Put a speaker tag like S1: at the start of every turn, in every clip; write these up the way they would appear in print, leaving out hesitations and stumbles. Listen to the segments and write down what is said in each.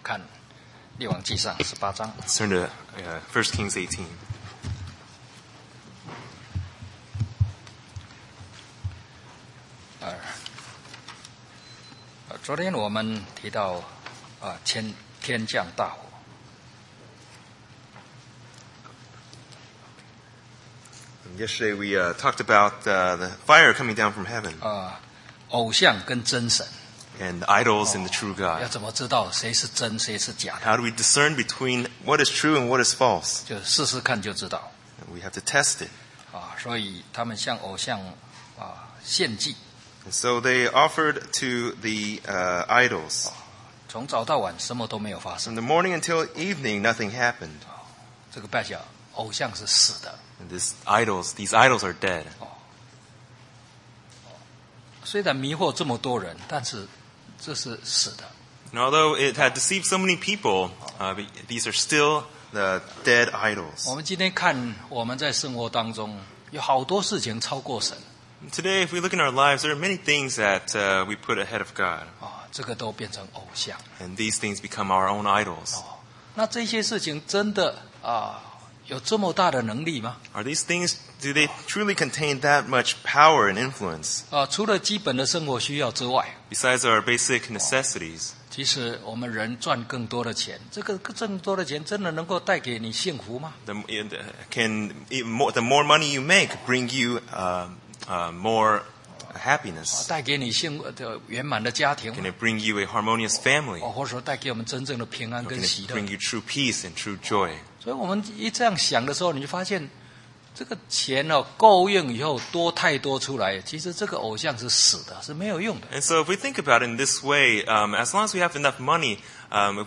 S1: 看列王纪上18章。
S2: Let's turn to 1 Kings 18.
S1: 昨天我们提到天降大火，
S2: Yesterday we talked about the fire coming down from heaven
S1: 偶像跟真神
S2: and the idols and the true
S1: 要
S2: God.
S1: 怎么知道谁是真谁是假的？
S2: How do we discern between what is true and what is false?
S1: 就试试看就知道
S2: We have to test it.
S1: 所以他们向偶像献祭，
S2: And so they offered to the idols.
S1: 从早到晚什么都没有发生。
S2: From the morning until evening, nothing happened.
S1: 这个代表偶像是死的。
S2: And these idols are dead.
S1: 虽然迷惑这么多人，但是这是死的。
S2: And although it had deceived so many people, these are still the dead idols.
S1: 我们今天看我们在生活当中有好多事情超过神
S2: Today, if we look in our lives, there are many things that we put ahead of God.
S1: 这个都变成偶像。
S2: And these things become our own idols.
S1: 那这些事情真的有这么大的能力吗？
S2: Are these things, do they truly contain that much power and influence?
S1: 除了基本的生活需要之外，
S2: Besides our basic necessities,
S1: 其实我们人赚更多的钱，这个更多的钱真的能够带给你幸福吗？
S2: the more money you make bring you more happiness?
S1: 带给你幸福的圆满的家庭
S2: Can it bring you a harmonious family?
S1: 或者说带给我们真正的平安
S2: Or
S1: 跟
S2: can
S1: 喜
S2: it
S1: 乐？
S2: bring you true peace and true joy?
S1: 所以我们一这样想的时候，你就发现这个钱够用以后太多出来，其实这个偶像是死的，是没有用的。
S2: And so if we think about it in this way, as long as we have enough money, if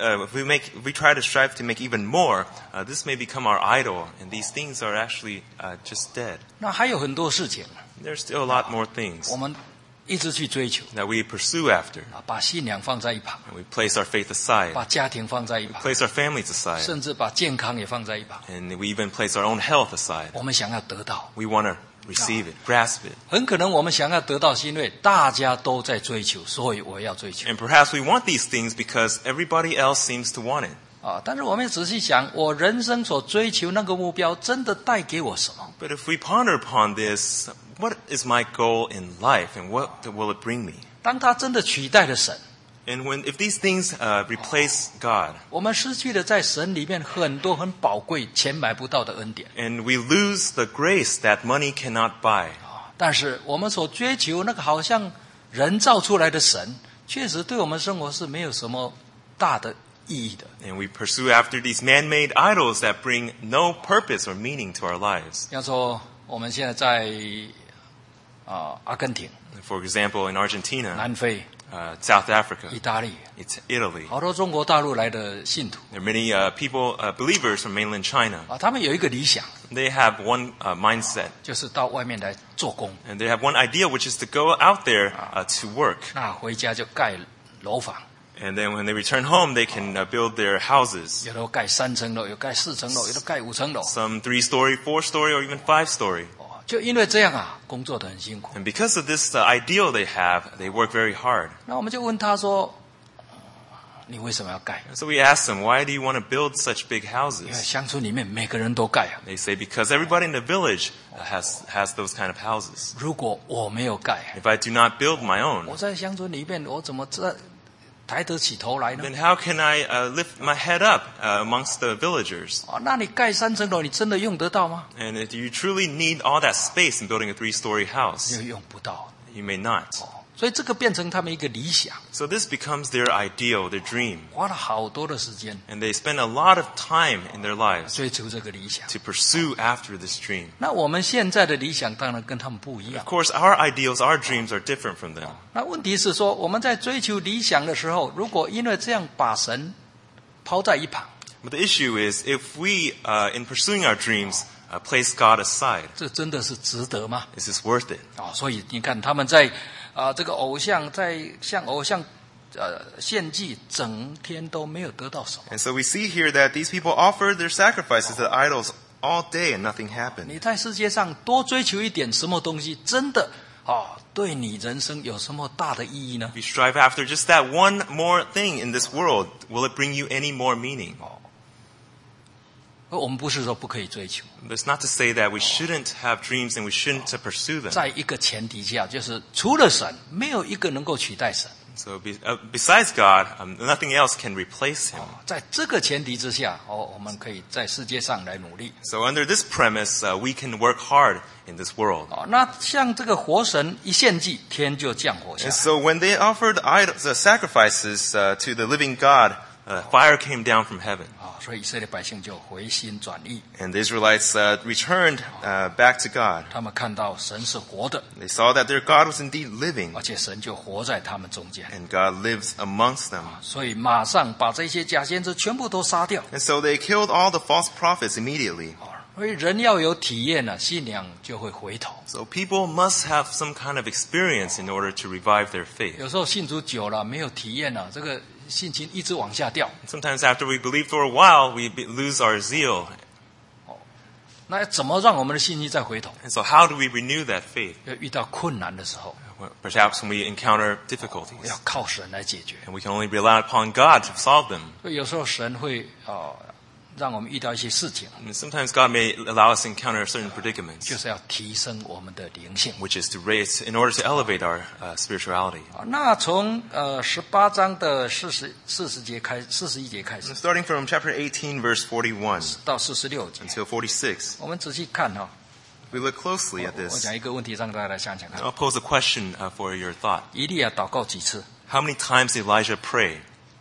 S2: we try to strive to make even more, this may become our idol, and these things are actually just dead.
S1: 那还有很多事情，
S2: There's still a lot more things
S1: 我们一直去追求
S2: that we pursue after.
S1: 把信仰放在一旁，
S2: And we place our faith aside,
S1: 把家庭放在一旁，
S2: place our families aside,
S1: 甚至把健康也放在一旁。
S2: and we even place our own health aside.
S1: 我们想要得到，
S2: We want to receive it, grasp it.
S1: 很可能我们想要得到，是因为大家都在追求，所以我也要追求
S2: And perhaps we want these things because everybody else seems to want it.
S1: 但是我们仔细想，我人生所追求那个目标，真的带给我什么？
S2: But if we ponder upon this, what is my goal in life and what will it bring me?
S1: 当他真的取代了神，
S2: And if these things replace God,
S1: 我们失去了在神里面很多很宝贵、钱买不到的恩典。
S2: and we lose the grace that money cannot buy.
S1: 但是我们所追求那个好像人造出来的神，确实对我们生活是没有什么大的意义的。
S2: And we pursue after these man-made idols that bring no purpose or meaning to our lives.
S1: 要说我们现在在阿根廷、
S2: For example, in Argentina,
S1: 南非、
S2: South Africa,
S1: 意大利，
S2: it's Italy.
S1: 好多中国大陆来的信徒
S2: There are many believers from mainland China.
S1: 他们有一个理想，
S2: They have one mindset,
S1: 就是到外面来做工，
S2: and they have one idea, which is to go out there to work.
S1: 那回家就盖楼房，
S2: And then when they return home, they can build their houses.
S1: 有的盖3层楼，有盖4层楼，有的盖5层楼。
S2: Some 3-story, 4-story, or even 5-story.
S1: 就因为这样工作得很辛苦。
S2: And because of this ideal they have, they work very hard.
S1: 那我们就问他说：“你为什么要盖？
S2: And so we ask them, why do you want to build such big
S1: 因为
S2: houses?
S1: 乡村里面每个人都盖啊。
S2: They say, because everybody in the village has those kind of houses.
S1: 如果我没有盖，
S2: If I do not build my
S1: 我
S2: own,
S1: 在乡村里面，我怎么抬得起头来呢？
S2: then how can I lift my head up amongst the villagers?
S1: 那你盖3层楼，你真的用得到吗？
S2: And do you truly need all that space in building a 3-story house?
S1: 又用不到。
S2: You may not.
S1: 所以这个变成他们一个理想，
S2: So this becomes their ideal, their dream.
S1: 花了好多的时间
S2: And they spend a lot of time in their lives
S1: 追求这个理想。
S2: to pursue after this dream.
S1: 那我们现在的理想当然跟他们不一样
S2: Of。course, our ideals, our dreams are different from them.
S1: 那问题是说，我们在追求理想的时候，如果因为这样把神抛在一旁，
S2: But the issue is, if we, in pursuing our dreams, place God aside,
S1: 这真的是值得吗？
S2: is this worth it?
S1: 所以你看他们在这个偶像在向偶像献祭，整天都没有得到什么。
S2: And so we see here that these people offered their sacrifices to idols all day and nothing happened.
S1: 你在世界上多追求一点什么东西，真的对你人生有什么大的意义呢？
S2: If you strive after just that one more thing in this world, will it bring you any more meaning?
S1: 我们不是说不可以追求，
S2: That's not to say that we shouldn't have dreams and we shouldn't to pursue them.
S1: 在一个前提下，就是除了神，没有一个能够取代神。
S2: So besides God, nothing else can replace him.
S1: 在这个前提之下，我们可以在世界上来努力。
S2: So under this premise, we can work hard in this world.
S1: 那像这个活神一献祭，天就降火下
S2: And。so when they offered sacrifices to the living God, fire came down from heaven.
S1: 所以以色列百姓就回心转意，
S2: And the Israelites returned back to God.
S1: 他们看到神是活的，
S2: They saw that their God was indeed living,
S1: 而且神就活在他们中间，
S2: and God lives amongst them.
S1: 所以马上把这些假先知全部都杀掉。
S2: And so they killed all the false prophets immediately.
S1: 所以人要有体验呢，信仰就会回头。
S2: So people must have some kind of experience in order to revive their faith.
S1: 有时候信主久了没有体验呢，这个信心一直往下掉。
S2: Sometimes after we believe for a while, we lose our zeal.
S1: 那怎么让我们的信心再回头？
S2: And so how do we renew that faith?
S1: 要遇到困难的时候，
S2: Perhaps when we encounter
S1: 要
S2: difficulties.
S1: 靠神来解决。
S2: And we can only rely upon God to solve them.
S1: 所以有时候神会让我们遇到一些事情，
S2: And sometimes God may allow us to encounter certain
S1: 就
S2: predicaments,
S1: 是要提升我们的灵性。
S2: which is to raise, in order to elevate our spirituality.
S1: 那从18章的41节开始
S2: Starting from chapter 18, verse 41
S1: 到46节，
S2: until 46,
S1: 我们仔细看哈。
S2: we look closely at
S1: 我
S2: this.
S1: 讲一个问题，让大家来想想看：
S2: I'll pose a question for your thought.
S1: 以利亚祷告几次？
S2: How many times did Elijah pray?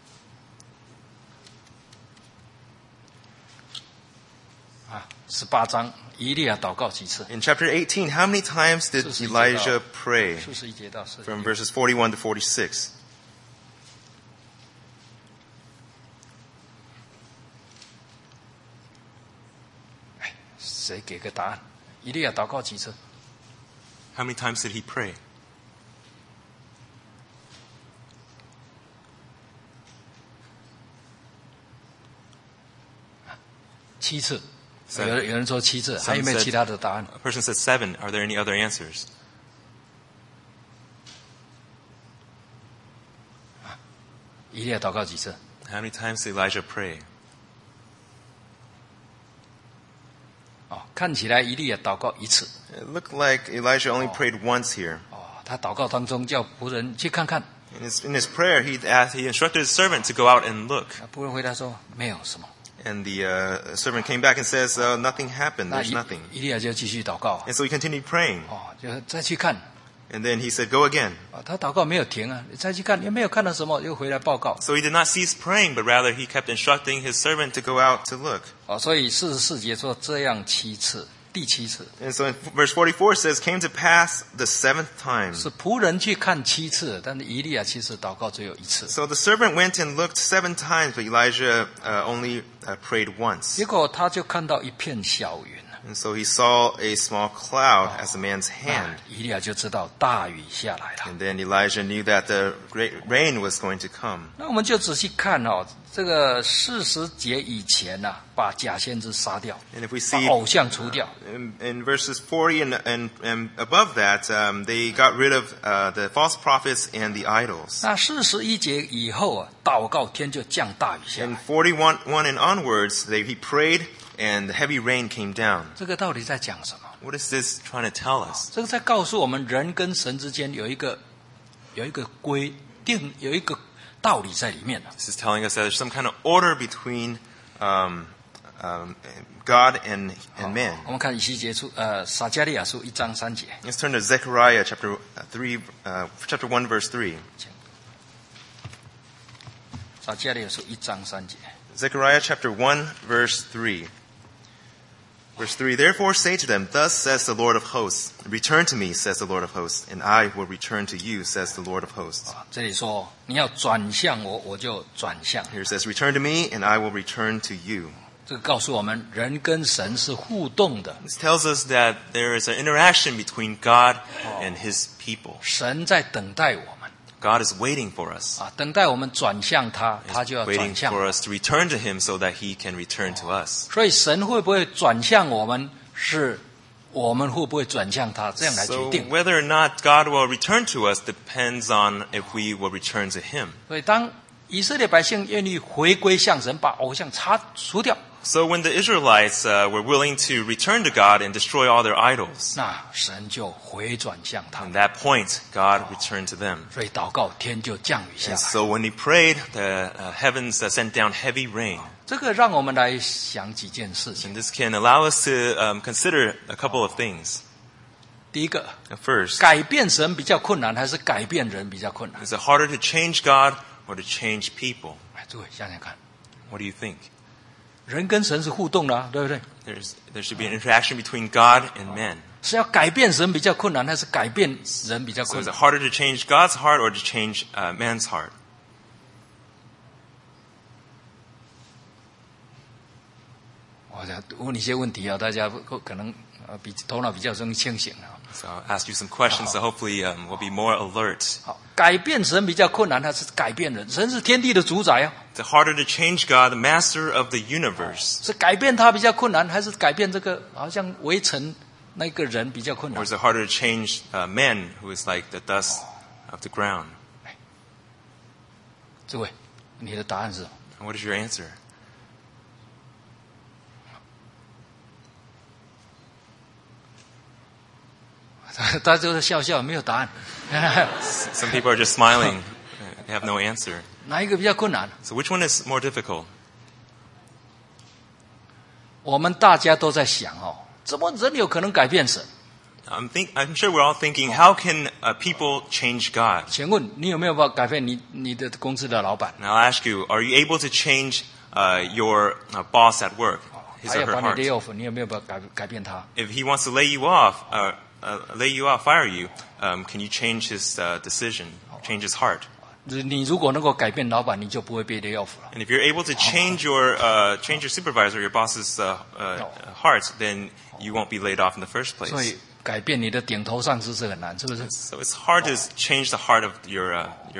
S1: 18章，以利亚祷告几次？
S2: In chapter 18, how many times did Elijah pray?
S1: 41节到40
S2: From verses 41 to 46.
S1: 谁给个答案？以利亚祷告几次？
S2: How many times did he pray?
S1: 7次。
S2: Seven.
S1: 有人说7次，
S2: Some
S1: 还有没有
S2: said-
S1: 其他的答案？
S2: A person said 7. Are there any other answers?
S1: 以利亚祷告几次？
S2: How many times did Elijah pray?
S1: 看起来以利亚祷告1次。
S2: It looked like Elijah only prayed once here.
S1: 他祷告当中叫仆人去看看，
S2: In his prayer, he instructed his servant to go out and look.
S1: 仆人回答说没有什么。
S2: And the servant came back and says, nothing happened.
S1: 那
S2: There's nothing.
S1: 以利亚就继续祷告，
S2: And so he continued praying.
S1: 就再去看。
S2: And then he said, go again.
S1: 他祷告没有停啊，你再去看，也没有看到什么，又回来报告。
S2: So he did not cease praying, but rather he kept instructing his servant to go out to look.
S1: 所以44节说这样7次，第7次
S2: And so in verse 44 says, came to pass the 7th time.
S1: 是仆人去看7次，但是以利亚其实祷告只有1次。
S2: So the servant went and looked 7 times, but Elijah only prayed once.
S1: 结果他就看到一片小云，
S2: And so he saw a small cloud as a man's hand.
S1: 以利亚就知道大雨下来了。
S2: And then Elijah knew that the great rain was going to come.
S1: 那我们就仔细看这个40节以前把假先知杀掉，
S2: And if we
S1: 把
S2: see
S1: 偶像除掉。
S2: in verses 40 and above that, they got rid of the false prophets and the idols.
S1: 那41节以后祷告天就降大雨下
S2: In
S1: 来。
S2: 41 and onwards, he prayed and heavy rain came down.
S1: 这个到底在讲什么？
S2: What is this trying to tell us?
S1: 这个在告诉我们，人跟神之间有一个规定，有一个道理在里面的。
S2: This is telling us that there's some kind of order between God and man.
S1: 我们看以西结书撒迦利亚书1章3节。
S2: Let's turn to Zechariah chapter 1 verse 3.
S1: 撒迦利亚书1章3节。
S2: Zechariah chapter 1 verse 3. Verse 3, therefore say to them, thus says the Lord of hosts, return to me, says the Lord of hosts, and I will return to you, says the Lord of hosts.
S1: 这里说你要转向我，我就转向。
S2: Here it says, return to me, and I will return to you.
S1: 这个告诉我们，人跟神是互动的，
S2: This tells us that there is an interaction between God and his people.
S1: 神在等待我们
S2: God is waiting for us.
S1: 等待我们转向他，他就要
S2: Waiting
S1: 转向。
S2: for us to return to him so that he can return to us.
S1: 所以神会不会转向我们，是我们会不会转向他，这样来决
S2: So
S1: 定。
S2: whether or not God will return to us depends on if we will return to Him.
S1: 所以当以色列百姓愿意回归向神，把偶像除掉，
S2: So when the Israelites were willing to return to God and destroy all their idols,
S1: 那神就回转向他
S2: at。that point, God returned to them.
S1: 所以祷告，天就降雨下
S2: And
S1: 来。
S2: so when he prayed, the heavens sent down heavy rain.
S1: 这个让我们来想几件事情。
S2: And this can allow us to consider a couple of things.
S1: 第一个，
S2: First,
S1: 改变神比较困难，还是改变人比较困难？
S2: is it harder to change God or to change people?
S1: 哎，诸位想想看，
S2: What do you think?
S1: 人跟神是互动的、啊，对不对？
S2: There should be an interaction between God and man.
S1: 是要改变神比较困难，还是改变人比较
S2: So
S1: 困
S2: is
S1: 难
S2: it？harder to change God's heart or to change man's heart?
S1: 我想问你一些问题啊，大家可能比头脑比较清醒啊。
S2: So I'll ask you some questions, so hopefully we'll be more alert.
S1: 好，改变神比较困难，还是改变人？神是天地的主宰啊，
S2: Is it harder to change God, the master of the universe?
S1: 是改变他比较困难，还是改变这个好像围城那个人比较困
S2: Or
S1: 难？
S2: is it harder to change man who is like the dust of the ground?
S1: 诸位，你的答案是什么？
S2: And what is your answer?
S1: 大家都在笑笑，没有答案。
S2: Some people are just smiling. They have no answer.
S1: 哪一个比较困难？
S2: So which one is more difficult?
S1: 我们大家都在想哦，怎么人有可能改变神？
S2: I'm sure we're all thinking, how can people change God?
S1: 请问你有没有办法改变你的公司的老板？
S2: And I'll ask you, are you able to change your boss at work, his
S1: 还
S2: or
S1: 要
S2: her
S1: 把你
S2: heart?
S1: lay off，你有没有办法改变他？
S2: If he wants to lay you off, fire you, can you change his decision, change his heart?
S1: 你如果能够改变老板，你就不会被 lay off 了。
S2: And if you're able to change your supervisor, your boss's heart, then you won't be laid off in the first
S1: 所
S2: place.
S1: 以改变你的顶头上司是很难，是不是？
S2: So it's hard to change the heart of your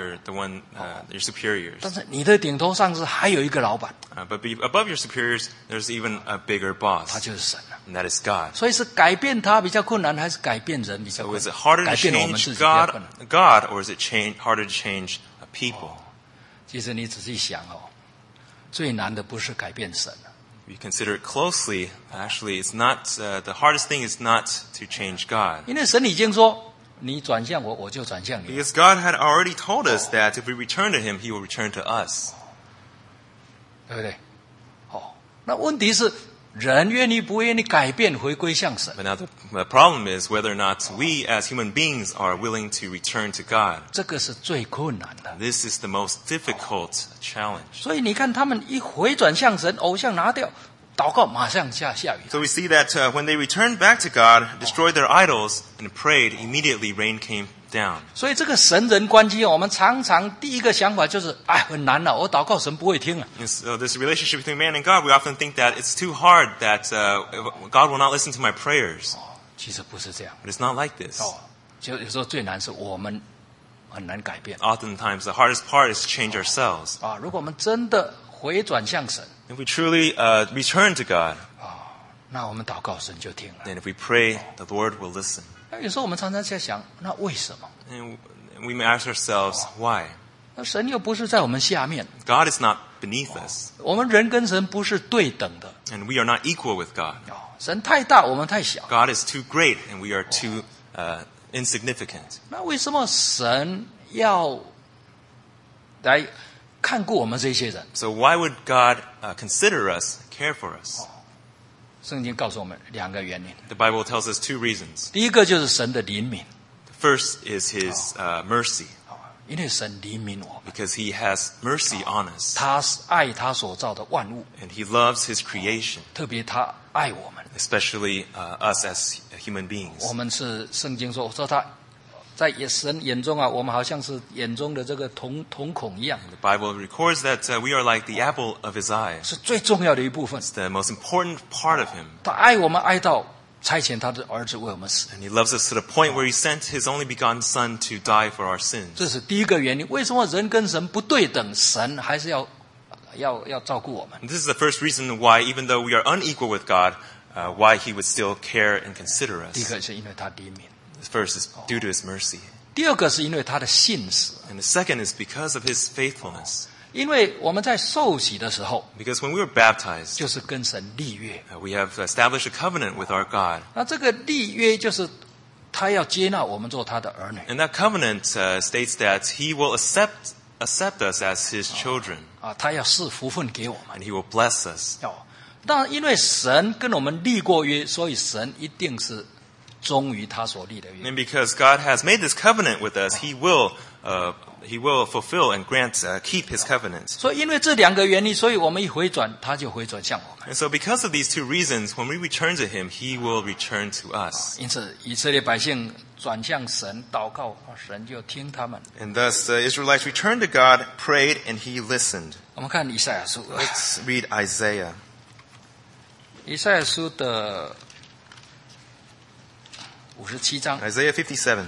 S2: superiors.
S1: 但是你的顶头上司还有一个老板，
S2: But above your superiors, there's even a bigger
S1: 他
S2: boss,
S1: 就是神了。
S2: and that is God.
S1: 所以是改变他比较困难，还是改变人比较
S2: So
S1: 困
S2: is it
S1: 难？
S2: harder to
S1: 改变我们自
S2: change
S1: 己比较
S2: God,
S1: 困难。
S2: God, or is it harder to change people?
S1: 其实你仔细想哦，最难的不是改变神，
S2: If you consider it closely, actually, it's not the hardest thing is not to change God,
S1: 因为神已经说你转向我，我就转向你。
S2: because God had already told us that if we return to Him, He will return to us.
S1: 对不对？哦，那问题是人愿意不愿意改变，回归向神？
S2: But now the problem is whether or not we as human beings are willing to return to God.
S1: 这个是最困难的。
S2: This is the most difficult challenge.
S1: 所以你看，他们一回转向神，偶像拿掉，祷告马上下雨。
S2: So we see that when they returned back to God, destroyed their idols, and prayed, immediately rain came down.
S1: 所以这个神人关系，我们常常第一个想法就是，哎，很难了，我祷告神不会听啊。
S2: And so this relationship between man and God, we often think that it's too hard, that God will not listen to my prayers.
S1: 其实不是这样
S2: But it's not like this.
S1: 哦，就有时候最难是我们很难改变
S2: Oftentimes, the hardest part is to change ourselves.
S1: 啊。如果我们真的回转向神，
S2: If we truly return to God,
S1: 那我们祷告神就听了。
S2: then if we pray, the Lord will listen.
S1: 那有时候我们常常在想，那为什么？
S2: And we may ask ourselves, why?
S1: 那神又不是在我们下面，
S2: God is not beneath us,
S1: 我们人跟神不是对等的
S2: and we are not equal with God.
S1: 啊。神太大，我们太小。
S2: God is too great, and we are too insignificant.
S1: 那为什么神要来看顾我们这些人？
S2: So why would God consider us, care for us?
S1: 圣经告诉我们两个原因。
S2: The Bible tells us two reasons.
S1: 第一个就是神的怜悯，
S2: The first is His mercy,
S1: 因为神怜悯我们，
S2: because He has mercy on us,
S1: 他爱他所造的万物，
S2: and He loves His creation,
S1: 特别他爱我们。
S2: especially us as human beings.
S1: 我们是圣经说他在神眼中啊，我们好像是眼中的这个瞳孔一样，
S2: The Bible records that we are like the apple of His eye.
S1: 是最重要的一部分。
S2: It's the most important part of Him.
S1: 他爱我们爱到差遣他的儿子为我们死，
S2: And He loves us to the point where He sent His only begotten Son to die for our
S1: 这
S2: sins.
S1: 是第一个原因。为什么人跟神不对等，神还是要照顾我们？
S2: And this is the first reason why, even though we are unequal with God, why he would still care and consider
S1: 第一
S2: us.
S1: 个是因为他怜悯，
S2: First is due to his mercy.
S1: 第二个是因为他的信实。
S2: And the second is because of his faithfulness.
S1: 因为我们在受洗的时候，
S2: Because when we were baptized,
S1: 就是跟神立约。
S2: we have established a covenant with our God.
S1: 那这个立约就是他要接纳我们做他的儿女
S2: And that covenant states that he will accept us as his children,
S1: 啊，他要赐福分给我们。
S2: and he will bless us.
S1: 哦，当然因为神跟我们立过约，所以神一定是忠于他所立的约。
S2: And because God has made this covenant with us, he will fulfill and keep his covenant.
S1: 所以因为这两个原因，所以我们一回转，他就回转向我们。
S2: And so because of these two reasons, when we return to him, he will return to us.
S1: 因此以色列百姓转向神祷告，神就听他们。
S2: And thus the Israelites returned to God, prayed, and he listened.
S1: 我们看以赛亚书，
S2: Let's read Isaiah.
S1: 以赛亚书的57章
S2: Isaiah 57.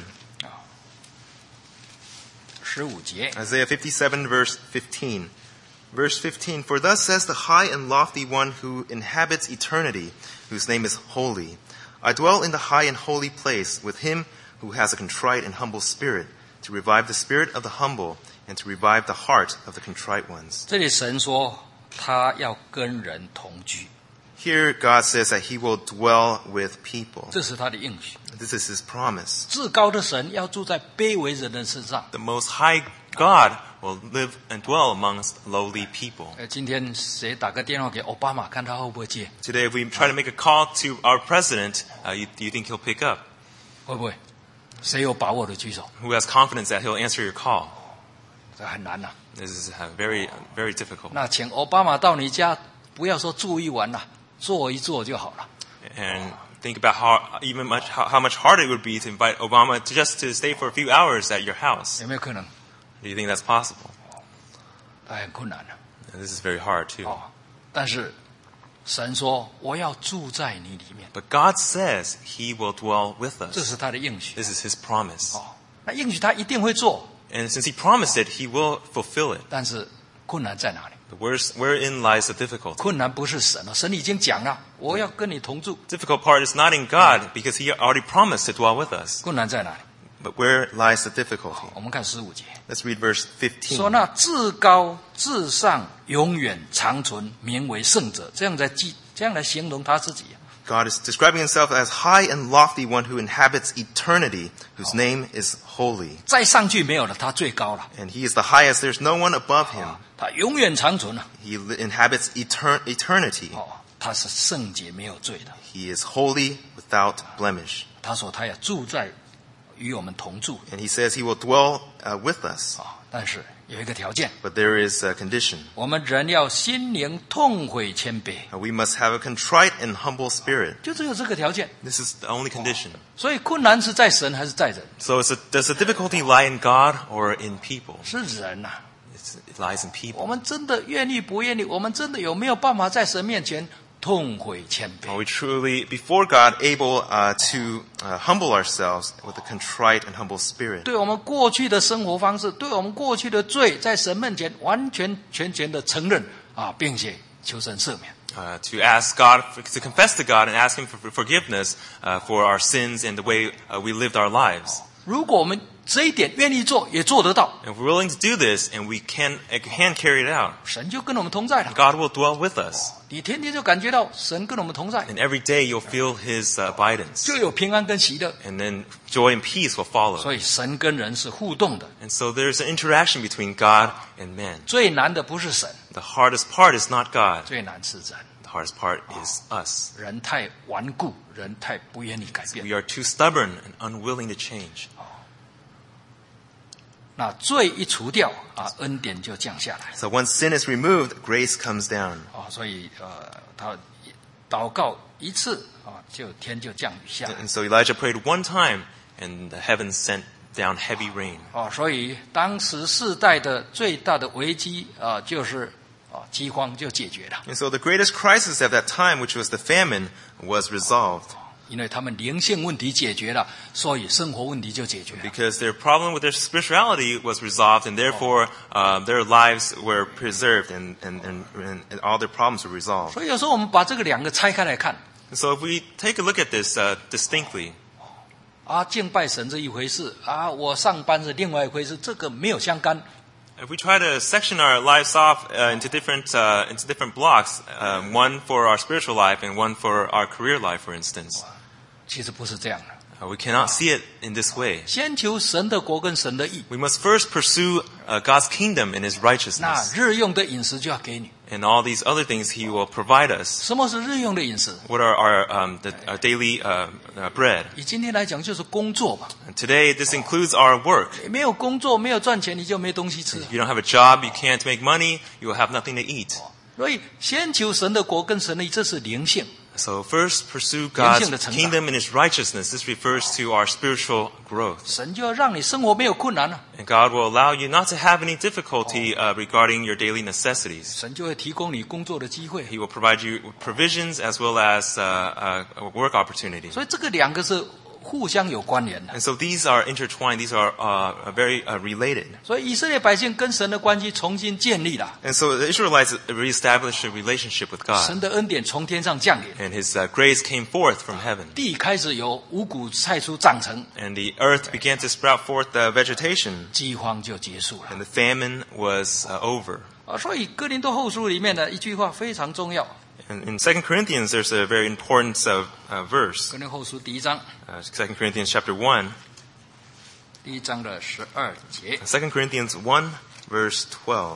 S1: 15节。
S2: Isaiah 57 verse 15. Verse 15, For thus says the high and lofty one who inhabits eternity, whose name is holy. I dwell in the high and holy place with him who has a contrite and humble spirit, to revive the spirit of the humble and to revive the heart of the contrite ones.
S1: 这里神说他要跟人同居，
S2: Here God says that he will dwell with people.
S1: 这是他的应许。
S2: This is his promise.
S1: 至高的神要住在卑微人的身上。
S2: The most high God will live and dwell amongst lowly people.
S1: 今天谁打个电话给奥巴马，看他会不会接？
S2: Today, if we try to make a call to our president, do you think he'll pick up?
S1: 会不会？谁有把握的举手？
S2: Who has confidence that he'll answer your call?
S1: 这很难呐、
S2: This is very, very difficult.
S1: 那请奥巴马到你家，不要说住一晚了，坐一坐就好了。
S2: And think about how much harder it would be to invite Obama just to stay for a few hours at your house.
S1: 有没有可能？
S2: Do you think that's possible?
S1: 那很困难的、
S2: And this is very hard too.
S1: 哦。但是神说我要住在你里面，
S2: But God says he will dwell with
S1: 这
S2: us.
S1: 是他的应许。
S2: This is his promise.
S1: 哦，那应许他一定会做，
S2: And since he promised it, he will fulfill it.
S1: 但是困难在哪里？
S2: But wherein lies the difficulty?
S1: 困难不是神了，神已经讲了，我要跟你同住。
S2: Difficult part is not in God because he already promised to dwell with us.
S1: 困难在哪里？
S2: But where lies the difficulty?
S1: 我们看15节，
S2: Let's read verse
S1: 说
S2: 15.
S1: 那至高至上永远长存，名为圣者，这样来形容他自己。
S2: God is describing himself as high and lofty one who inhabits eternity, whose name is holy.
S1: 再上去没有了，他最高了，
S2: And he is the highest. There's no one above him.
S1: 他永远长存了。
S2: He inhabits eternity.
S1: 哦，他是圣洁没有罪的。
S2: He is holy without blemish.
S1: 他说他要住在与我们同住
S2: And he says he will dwell with us.
S1: 啊，但是有一个条件，
S2: But there is a condition.
S1: 我们人要心灵痛悔谦卑，
S2: We must have a contrite and humble spirit.
S1: 就只有这个条件。
S2: This is the only condition.
S1: 所以困难是在神还是在人？
S2: So does the difficulty lie in God or in people?
S1: 是人呐、
S2: It lies in
S1: 我
S2: people.
S1: 们真的愿意不愿意？我们真的有没有办法在神面前痛悔谦
S2: Are
S1: 卑？
S2: we truly, before God, able to humble ourselves with a contrite and humble spirit?
S1: 对我们过去的生活方式，对我们过去的罪，在神面前完全全全的承认啊，并且求神赦免。
S2: To ask God, to confess to God and ask Him for forgiveness for our sins and the way we lived our lives.
S1: 如果我们这一点愿意做，也做得到，
S2: If we're willing to do this and we can carry it out,
S1: 神就跟我们同在了。
S2: God will dwell with us.
S1: 你天天就感觉到神跟我们同在，
S2: And every day you'll feel His abidance.
S1: 就有平安跟喜乐。
S2: And then joy and peace will follow.
S1: 所以神跟人是互动的，
S2: And so there's an interaction between God and man.
S1: 最难的不是神，
S2: The hardest part is not God.
S1: 最难是人。
S2: The hardest part is us.
S1: 人太顽固，人太不愿意改变。
S2: We are too stubborn and unwilling to change.
S1: 那罪一除掉啊，恩典就降下来。
S2: So once sin is removed, grace comes down.
S1: 啊，所以他祷告一次啊，天就降雨下来。
S2: And so Elijah prayed one time, and the heavens sent down heavy rain.
S1: 啊，所以当时世代的最大的危机啊，就是饥荒就解决了，
S2: And so the greatest crisis at that time, which was the famine, was resolved.
S1: 因为他们灵性问题解决了，所以生活问题就解决了。
S2: Because their problem with their spirituality was resolved, and therefore their lives were preserved, and all their problems were resolved.
S1: 所以有时候我们把这个两个拆开来看，
S2: So if we take a look at this distinctly,
S1: 敬拜神是一回事我上班是另外一回事，这个没有相干。
S2: if we try to section our lives off into different blocks, one for our spiritual life and one for our career life, for instance,
S1: 其实不是这样的。
S2: we cannot see it in this way.
S1: 先求神的国跟神的义，
S2: We must first pursue God's kingdom and His
S1: 那
S2: righteousness.
S1: 日用的饮食就要给你。
S2: And all these other things He will provide us.
S1: 什么是日用的饮食？
S2: What are our daily bread?
S1: 以今天来讲，就是工作嘛。
S2: And today, this includes our work.
S1: 没有工作，没有赚钱，你就没东西吃。
S2: If you don't have a job, you can't make money, you will have nothing to eat.
S1: 所以，先求神的国跟神的义，这是灵性。
S2: So first pursue God's
S1: 灵性的成长。
S2: kingdom and His righteousness. This refers to our spiritual growth.
S1: 神就要让你生活没有困难了，
S2: And God will allow you not to have any difficulty regarding your daily necessities.
S1: 神就会提供你工作的机会。
S2: He will provide you with provisions as well as work opportunities.
S1: 所以这个两个是互相有关联的。
S2: And so these are intertwined. These are very related.
S1: 所以以色列百姓跟神的关系重新建立了，
S2: And so the Israelites reestablished a relationship with God.
S1: 神的恩典从天上降临，
S2: And His grace came forth from heaven.
S1: 地开始有五谷菜蔬长成，
S2: And the earth began to sprout forth vegetation.
S1: 饥荒就结束了。
S2: And the famine was over.
S1: 所以哥林多后书里面的一句话非常重要。
S2: And in 2 Corinthians, there's a very important verse.
S1: 哥林多后书第一章，
S2: 2 Corinthians chapter 1.
S1: 第一章的12节。
S2: 2 Corinthians 1, verse 12.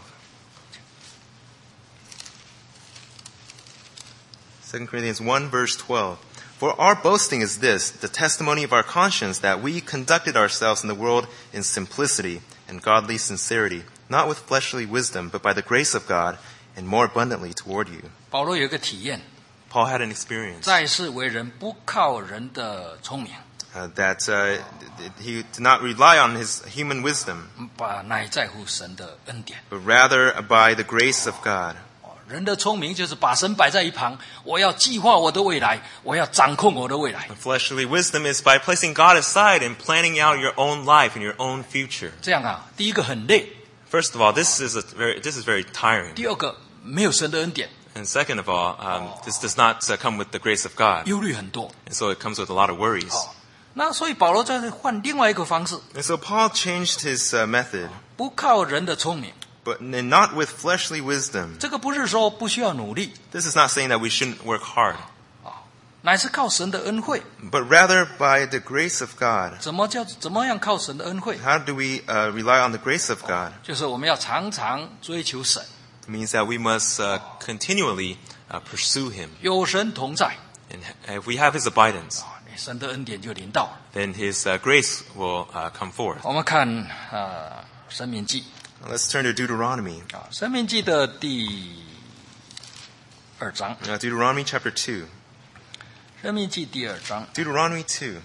S2: 2 Corinthians 1, verse 12. For our boasting is this, the testimony of our conscience, that we conducted ourselves in the world in simplicity and godly sincerity, not with fleshly wisdom, but by the grace of God, and more abundantly toward you.
S1: 保罗有一个体验，
S2: Paul had an experience
S1: 在世为人不靠人的聪明，
S2: that he did not rely on his human wisdom,
S1: 乃在乎神的恩典。
S2: but rather by the grace of God.
S1: 人的聪明就是把神摆在一旁，我要计划我的未来，我要掌控我的未来。
S2: Fleshly wisdom is by placing God aside and planning out your own life and your own future.
S1: 这样第一个很累，
S2: First of all, this is very tiring.
S1: 第二个没有神的恩典，
S2: And second of all, this does not come with the grace of God.
S1: 忧虑很多。
S2: And so it comes with a lot of worries.
S1: 那所以保罗在这换另外一个方式，
S2: And so Paul changed his method,
S1: 不靠人的聪明。
S2: but not with fleshly wisdom.
S1: 这个不是说不需要努力，
S2: This is not saying that we shouldn't work hard,
S1: 乃是靠神的恩惠。
S2: but rather by the grace of God.
S1: 怎么样靠神的恩惠？
S2: How do we rely on the grace of God?
S1: 就是我们要常常追求神，
S2: It means that we must continually pursue Him.
S1: 有神同在，
S2: And if we have His abidance,
S1: 神的恩典就临到了。
S2: then His grace will come forth.
S1: 我们看申命记
S2: Let's turn to Deuteronomy.
S1: 申命记的第2章，
S2: Deuteronomy chapter 2.
S1: 申命记第2章
S2: Deuteronomy 2,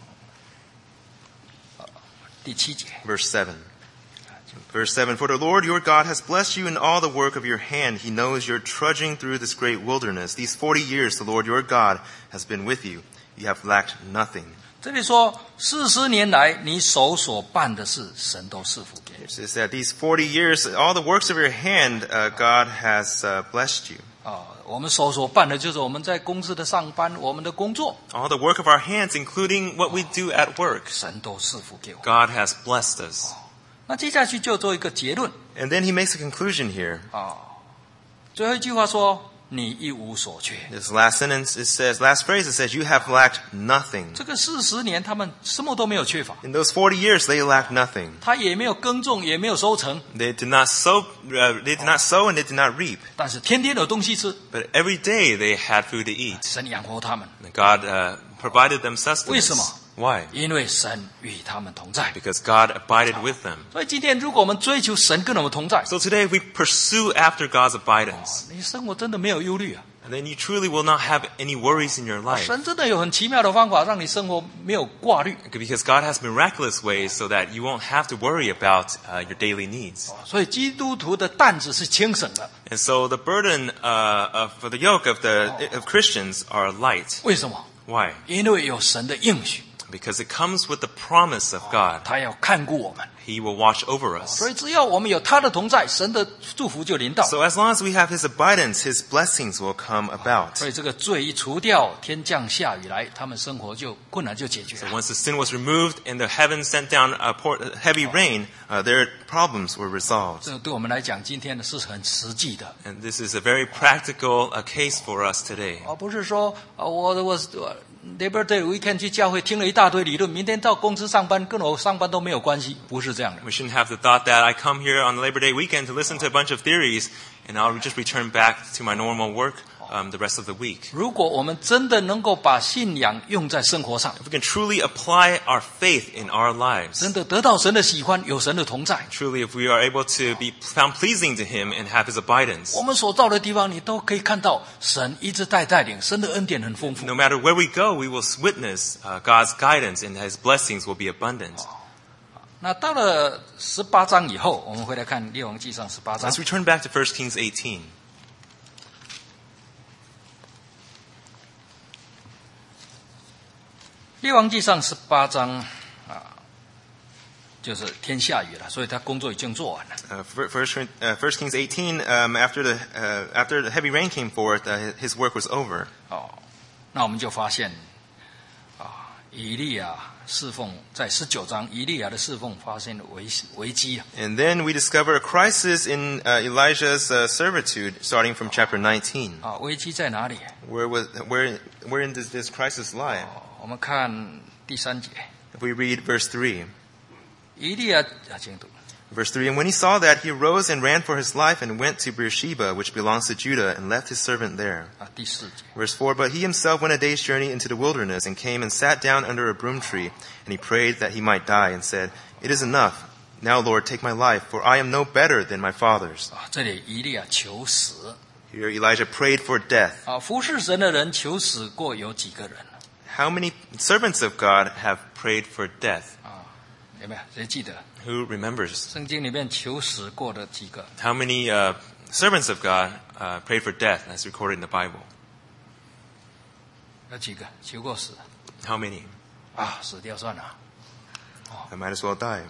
S1: 第7节。
S2: verse 7. Verse 7, For the Lord your God has blessed you in all the work of your hand. He knows you're trudging through this great wilderness. These 40 years the Lord your God has been with you. You have lacked nothing.
S1: 这里说40年来你手所办的事，神都赐福给你。
S2: It says that these 40 years, all the works of your hand, God has blessed you.
S1: 我们手所办的就是我们在公司的上班，我们的工作，
S2: All the work of our hands, including what we do at work,
S1: 神都赐福给我。
S2: God has blessed us.
S1: 那接下去就做一个结论
S2: And then he makes a conclusion here.
S1: 最后一句话说你一无所缺。
S2: This last sentence, last phrase, it says, you have lacked nothing.
S1: 这个40年他们什么都没有缺乏，
S2: In those 40 years, they lacked nothing.
S1: 他也没有耕种，也没有收成，
S2: They did not sow and they did not reap.
S1: 但是天天有东西吃，
S2: But every day they had food to eat.
S1: 神养活他们，
S2: And God provided them
S1: 为什
S2: sustenance.
S1: 么？
S2: Why?
S1: 因为神与他们同在。
S2: Because God abided with them.
S1: 所以今天如果我们追求神跟我们同在，
S2: So today, if we pursue after God's abidance,
S1: 你生活真的没有忧虑啊！
S2: then you truly will not have any worries in your life.
S1: 神真的有很奇妙的方法，让你生活没有挂虑。
S2: Because God has miraculous ways so that you won't have to worry about your daily needs.
S1: 所以基督徒的担子是轻省的。
S2: And so the burden for the yoke of Christians are light.
S1: 为什么？
S2: Why?
S1: 因为有神的应许。
S2: Because it comes with the promise of God.
S1: 他要看顾我们。
S2: He will watch over us.
S1: 所以只要我们有他的同在，神的祝福就临到。
S2: So as long as we have His abidance, His blessings will come about.
S1: 所以这个罪一除掉，天降下雨来，他们生活就困难就解决
S2: So
S1: 了。
S2: once the sin was removed and the heavens sent down heavy rain, their problems were resolved.
S1: 这对我们来讲，今天的是很实际的，
S2: And this is a very practical case for us today.
S1: 而不是说我 Labor Day weekend 去教会听了一大堆理论，明天到公司上班跟我上班都没有关系，不是这样的。
S2: We shouldn't have the thought that I come here on the Labor Day weekend to listen to a bunch of theories and I'll just return back to my normal work the rest of the week.
S1: 如果我们真的能够把信仰用在生活上，
S2: If we can truly apply our faith in our lives,
S1: 真的得到神的喜欢，有神的同在，
S2: truly if we are able to be found pleasing to Him and have His abidance,
S1: 我们所到的地方，你都可以看到神一直带领，神的恩典很丰富。
S2: no matter where we go, we will witness God's guidance and His blessings will be abundant.
S1: 那到了18章以后，我们回来看列王纪上18章
S2: Let's。return back to 1 Kings 18.
S1: 列王纪上18章就是天下雨了，所以他工作已经做完了。
S2: 1 Kings 18, after the heavy rain came forth, his work was over.
S1: 那我们就发现以利亚侍奉在19章，以利亚的侍奉发生了危机。
S2: And then we discover a crisis in Elijah's servitude, starting from chapter 19.
S1: 危机在哪里？
S2: Wherein does this crisis lie?
S1: 我们看第3节，
S2: If we read verse 3.
S1: 以利亚请读。
S2: Verse 3, And when he saw that, he arose and ran for his life and went to Beersheba, which belongs to Judah, and left his servant there.
S1: 第4节，
S2: Verse 4, But he himself went a day's journey into the wilderness, and came and sat down under a broom tree, and he prayed that he might die, and said, It is enough. Now, Lord, take my life, for I am no better than my fathers.
S1: 这里以利亚求死。
S2: Here Elijah prayed for death.
S1: 服侍神的人求死过有几个人？
S2: How many servants of God have prayed for death?
S1: 有没有？谁记得？
S2: Who remembers?
S1: 圣经里面求死过的几个？
S2: How many servants of God prayed for death as recorded in the Bible?
S1: 有几个求过死？
S2: How many?
S1: 死掉算了。
S2: I might as well die.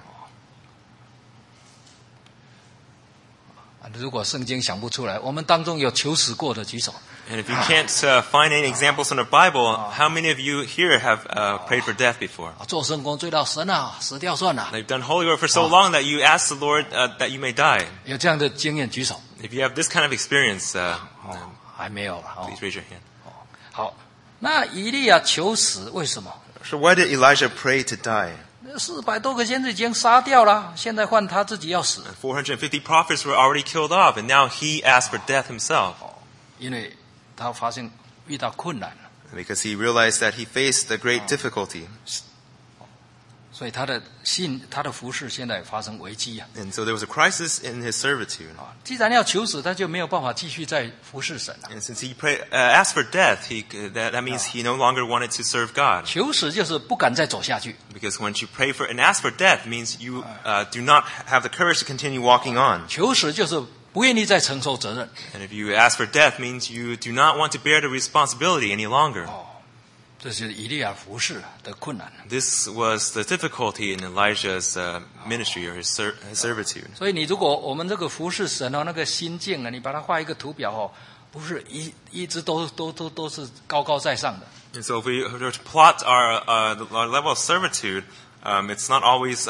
S1: 如果圣经想不出来，我们当中有求死过的举手。
S2: And if you can't find any examples in the Bible, how many of you here have prayed for death before?
S1: 做圣工追到神死掉算了。
S2: They've done holy work for so long that you ask the Lord that you may die.
S1: 有这样的经验举手。
S2: If you have this kind of experience,
S1: 还没有了。
S2: please raise your hand.
S1: 好，那以利亚求死为什么？
S2: So why did Elijah pray to die?
S1: 400多个先知已经杀掉了，现在换他自己要死。
S2: 450 prophets were already killed off, and now he asked for death himself.
S1: 因为他发现遇到困难了，
S2: Because he realized that he faced a great difficulty.
S1: 所以他的服事现在发生危机啊。
S2: And so there was a crisis in his servitude.
S1: 既然要求死，他就没有办法继续再服侍神了。
S2: And since he asked for death, that means he no longer wanted to serve God.
S1: 求死就是不敢再走下去。
S2: Because when you pray for and ask for death, means you do not have the courage to continue walking on.
S1: 求死就是不愿意再承受责任。
S2: And if you ask for death, means you do not want to bear the responsibility any longer.
S1: 这是以利亚服侍的困难。
S2: This was the difficulty in Elijah's ministry or his servitude.
S1: 所以你如果我们这个服侍神那个心境你把它画一个图表不是一直都是高高在上的。
S2: And so if we were to plot our level of servitude, it's not always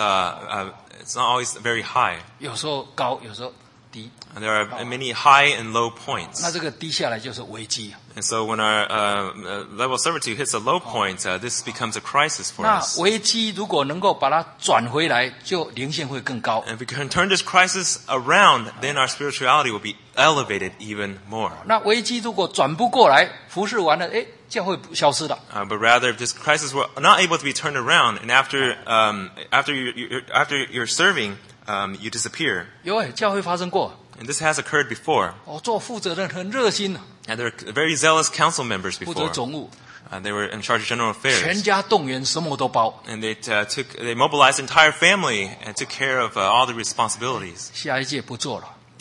S2: very high.
S1: 有时候高，有时候低。
S2: And there are many high and low points.
S1: 那这个低下来就是危机。
S2: And so when our level of servitude hits a low point, this becomes a crisis for
S1: 那
S2: us.
S1: 危机如果能够把它转回来，就灵性会更高。
S2: And if we can turn this crisis around, then our spirituality will be elevated even more.
S1: 那危机如果转不过来，服侍完了，教会消失了。
S2: But rather, if this crisis were not able to be turned around, and after you're serving, you disappear.
S1: 有教会发生过。
S2: And this has occurred before.
S1: 做负责人很热心，
S2: And there were very zealous council members
S1: 负责
S2: before.
S1: 总务，
S2: They were in charge of general
S1: 全
S2: affairs.
S1: 家动员，什么都包。
S2: And they mobilized the entire family and took care of all the responsibilities.
S1: 下一届不做了，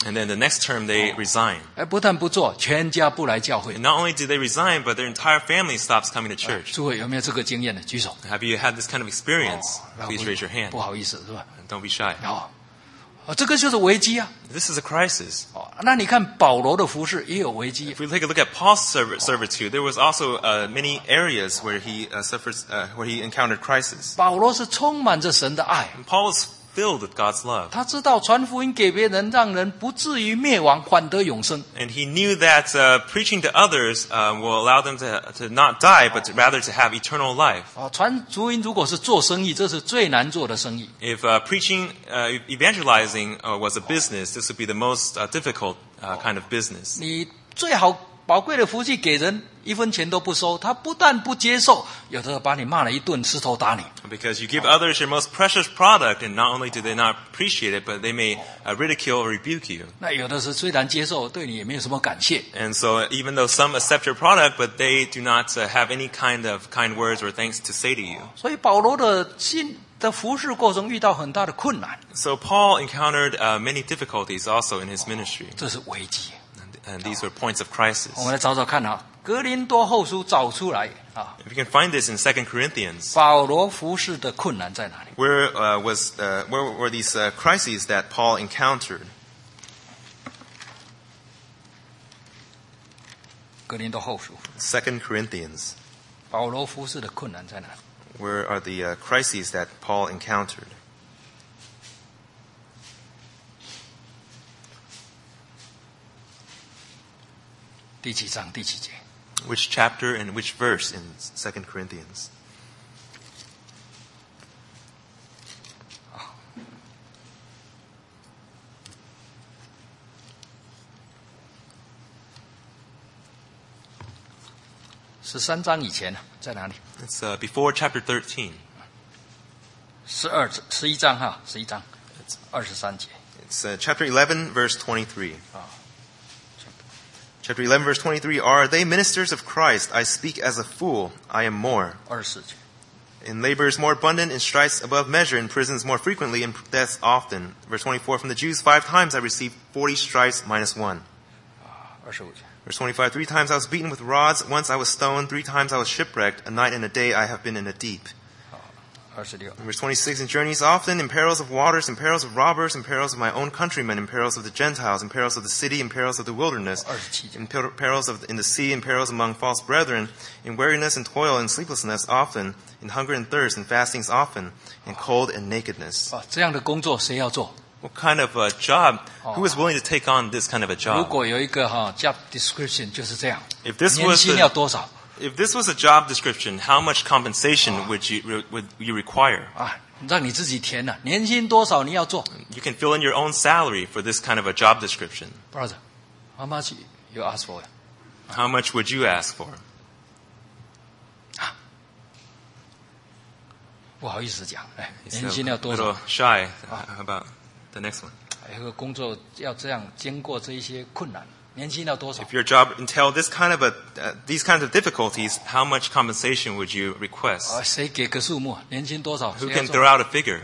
S2: And then the next term they resign.
S1: 不但不做，全家不来教会
S2: And。not only do they resign, but their entire family stops coming to church.
S1: 诸位有没有这个经验的？举手。
S2: Have you had this kind of experience?
S1: 然后
S2: Please raise your hand.
S1: 不好意思，是吧？
S2: Don't be shy.
S1: 这个就是危机啊。
S2: This is a crisis.
S1: 那你看保罗的服事也有危机。
S2: If we take a look at Paul's servitude, there was also many areas where he where he encountered crisis.
S1: 保罗是充满着神的爱，
S2: And Paul was filled with God's love.
S1: 他知道传福音给别人，让人不至于灭亡，反得永生。
S2: And he knew that preaching to others will allow them to not die, but rather to have eternal life.
S1: 传福音如果是做生意，这是最难做的生意。
S2: If preaching, evangelizing was a business, this would be the most difficult kind of business.
S1: 你最好宝贵的福气给人，1分钱都不收，他不但不接受，有的把你骂了一顿，石头打你。
S2: Because you give others your most precious product, and not only do they not appreciate it, but they may ridicule or rebuke you.
S1: 那有的是虽然接受，对你也没有什么感谢。
S2: And so even though some accept your product, but they do not have any kind of kind words or thanks to say to you.
S1: 所以保罗的服事过程遇到很大的困难，
S2: So Paul encountered many difficulties also in his ministry.
S1: 这是危机。
S2: And these were points of crisis.
S1: 我们来找找看啊，格林多后书找出来啊，
S2: If you can find this in 2 Corinthians,
S1: 保罗服事的困难在哪里？
S2: where were these crises that Paul encountered?
S1: 格林多后书，
S2: 2 Corinthians,
S1: 保罗服事的困难在哪里？
S2: where are the crises that Paul encountered?
S1: 第几章第几节？
S2: Which chapter and which verse in 2 Corinthians?
S1: 13章以前呢，在哪里？
S2: It's before chapter 13.
S1: 11章哈，11章23节。
S2: It's chapter 11, verse 23. Chapter 11, verse 23. Are they ministers of Christ? I speak as a fool. I am more.
S1: 24节。
S2: In labors more abundant, in stripes above measure, in prisons more frequently, in deaths often. Verse 24. From the Jews 5 times I received 40 stripes minus 1.
S1: 25节。
S2: Verse 25. 3 times I was beaten with rods. Once I was stoned. 3 times I was shipwrecked. A night and a day I have been in the deep.
S1: 26。
S2: Verse 26, in journeys often, in perils of waters, in perils of robbers, in perils of my own countrymen, in perils of the Gentiles, in perils of the city, in perils of the wilderness,
S1: 27节。
S2: in perils in the sea, in perils among false brethren, in weariness and toil and sleeplessness often, in hunger and thirst, in fastings often, in cold and nakedness.
S1: 这样的工作谁要做？
S2: What kind of a job? Who is willing to take on this kind of a
S1: 如
S2: job?
S1: 果有一个job description 就是这样，
S2: If this
S1: 年
S2: was
S1: 薪要多少
S2: if this was a job description, how much compensation would you require?
S1: 啊？让你自己填了，年薪多少你要做
S2: You can fill in your own salary for this kind of a job description.
S1: ，brother。How much you ask for？
S2: How much would you ask for?
S1: 不好意思讲，哎，
S2: He's
S1: 年薪
S2: a
S1: 要多少
S2: little？shy. How about the next one?
S1: 有一个工作要这样经过这一些困难，年薪要多少
S2: If？your job entailed these kinds of difficulties, how much compensation would you request?
S1: 谁给个数目？年薪多少？
S2: Who
S1: 谁要
S2: can
S1: 做
S2: throw out a figure?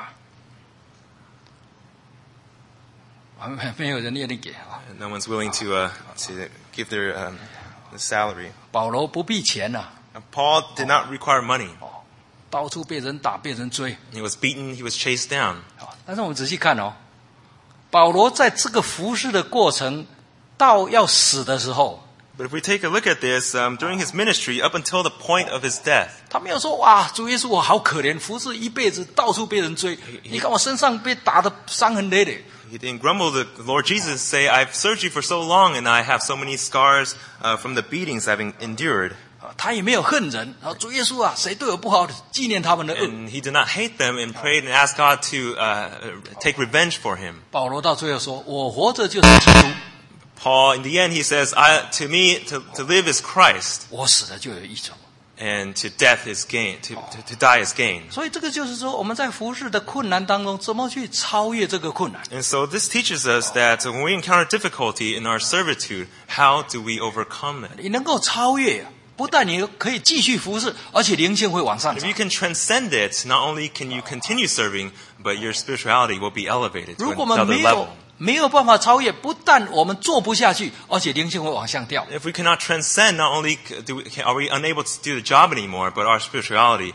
S1: 没有人愿意给啊。
S2: No one's willing to give their salary.
S1: 保罗不必钱呐、
S2: Paul did not require money.
S1: 到处被人打，被人追。
S2: He was beaten. He was chased down.
S1: 但是我们仔细看哦，保罗在这个服侍的过程，到要死的时候，
S2: But if we take a look at this, during his ministry, up until the point of his death,
S1: 他没有说哇，主耶稣我好可怜，服侍一辈子，到处被人追。你看我身上被打得伤痕累累。
S2: he didn't grumble to the Lord Jesus, say, I've served you for so long and I have so many scars from the beatings I've endured.
S1: 他也没有恨人，然后主耶稣啊，谁对我不好，纪念他们的恶。
S2: And he did not hate them and prayed and asked God to take revenge for him.
S1: 保罗到最后说：“我活着就是基督，
S2: Paul, in the end, he says, to me, to live is Christ,
S1: 我死了就有益处。
S2: and to death is gain, to die is gain. ”
S1: 所以这个就是说，我们在服侍的困难当中，怎么去超越这个困难？
S2: And so this teaches us that when we encounter difficulty in our servitude, how do we overcome it?
S1: 你能够超越，不但你可以继续服侍，而且灵性会往上
S2: If
S1: 涨
S2: you。can transcend it, not only can you continue serving, but your spirituality will be elevated
S1: 如
S2: to
S1: 果我们
S2: another
S1: 没有
S2: level.
S1: 没有办法超越，不但我们做不下去，而且灵性会往下掉。
S2: If we cannot transcend, not only are we unable to do the job anymore, but our spirituality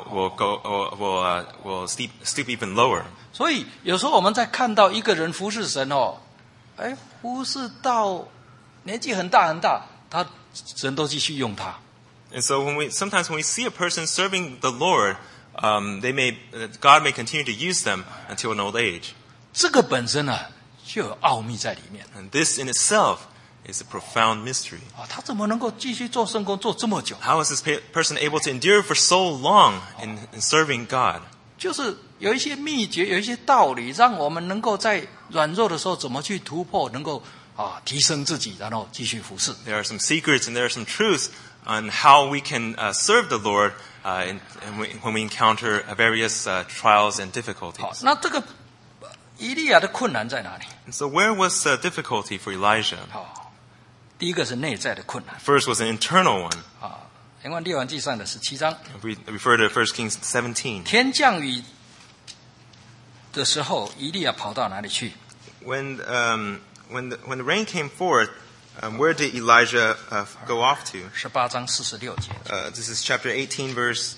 S2: will stoop even lower.
S1: 所以有时候我们在看到一个人服侍神服侍到年纪很大很大，神都继续用他。
S2: And so sometimes when we see a person serving the Lord, God may continue to use them until an old age.
S1: 这个本身就有奥秘在里面。
S2: And this in itself is a profound mystery.
S1: 他怎么能够继续做圣工做这么久？
S2: How is this person able to endure for so long in serving God?
S1: 就是有一些秘诀，有一些道理，让我们能够在软弱的时候怎么去突破，能够提升自己，然后继续服侍。
S2: There are some secrets and there are some truths on how we can serve the Lord when we encounter various trials and difficulties.
S1: 那这个以利亚的困难在哪里？
S2: And so where was difficulty for Elijah?
S1: 第一个是内在的困难
S2: First was an internal one.
S1: 因为列王记上的17章，
S2: We refer to 1 Kings 17.
S1: 天降雨的时候，以利亚跑到哪里去？
S2: When the rain came forth, where did Elijah go off to?
S1: 18章46节，
S2: This is chapter 18, verse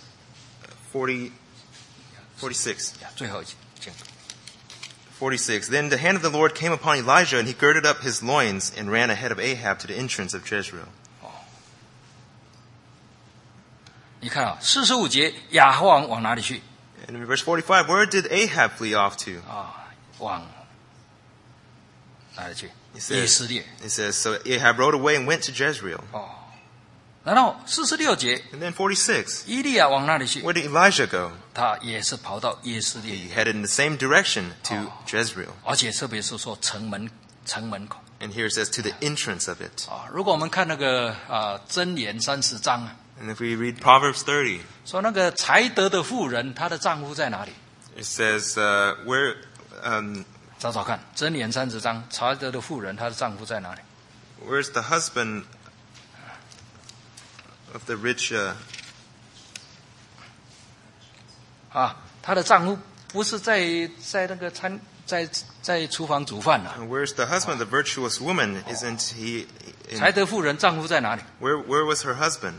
S2: 46.
S1: 最后一节。
S2: 46. Then the hand of the Lord came upon Elijah, and he girded up his loins and ran ahead of Ahab to the entrance of Jezreel.
S1: 你看45节，亚哈王往哪里去？
S2: And in verse 45, where did Ahab flee off to?
S1: 往哪里去？
S2: He
S1: 以
S2: says,
S1: 色列。
S2: it says, so Ahab rode away and went to Jezreel.
S1: 然后46节，
S2: And then 46,
S1: 以利亚往哪里去？
S2: where did Elijah go?
S1: 他也是跑到耶斯列，
S2: He headed in the same direction to Jezreel.
S1: 而且特别是说城门口。
S2: And here it says to the entrance of it.
S1: 如果我们看那个箴言30章
S2: And if we read Proverbs 30,
S1: 说那个才德的妇人，她的丈夫在哪里？
S2: it says, where,
S1: 找找看，箴言30章，才德的妇人，她的丈夫在哪里？
S2: where's the husband of the rich?
S1: 她的丈夫不是在那个在厨房煮饭了。
S2: Where's the husband, the virtuous woman? Isn't he?
S1: 才德妇人丈夫在哪里？
S2: Where was her husband?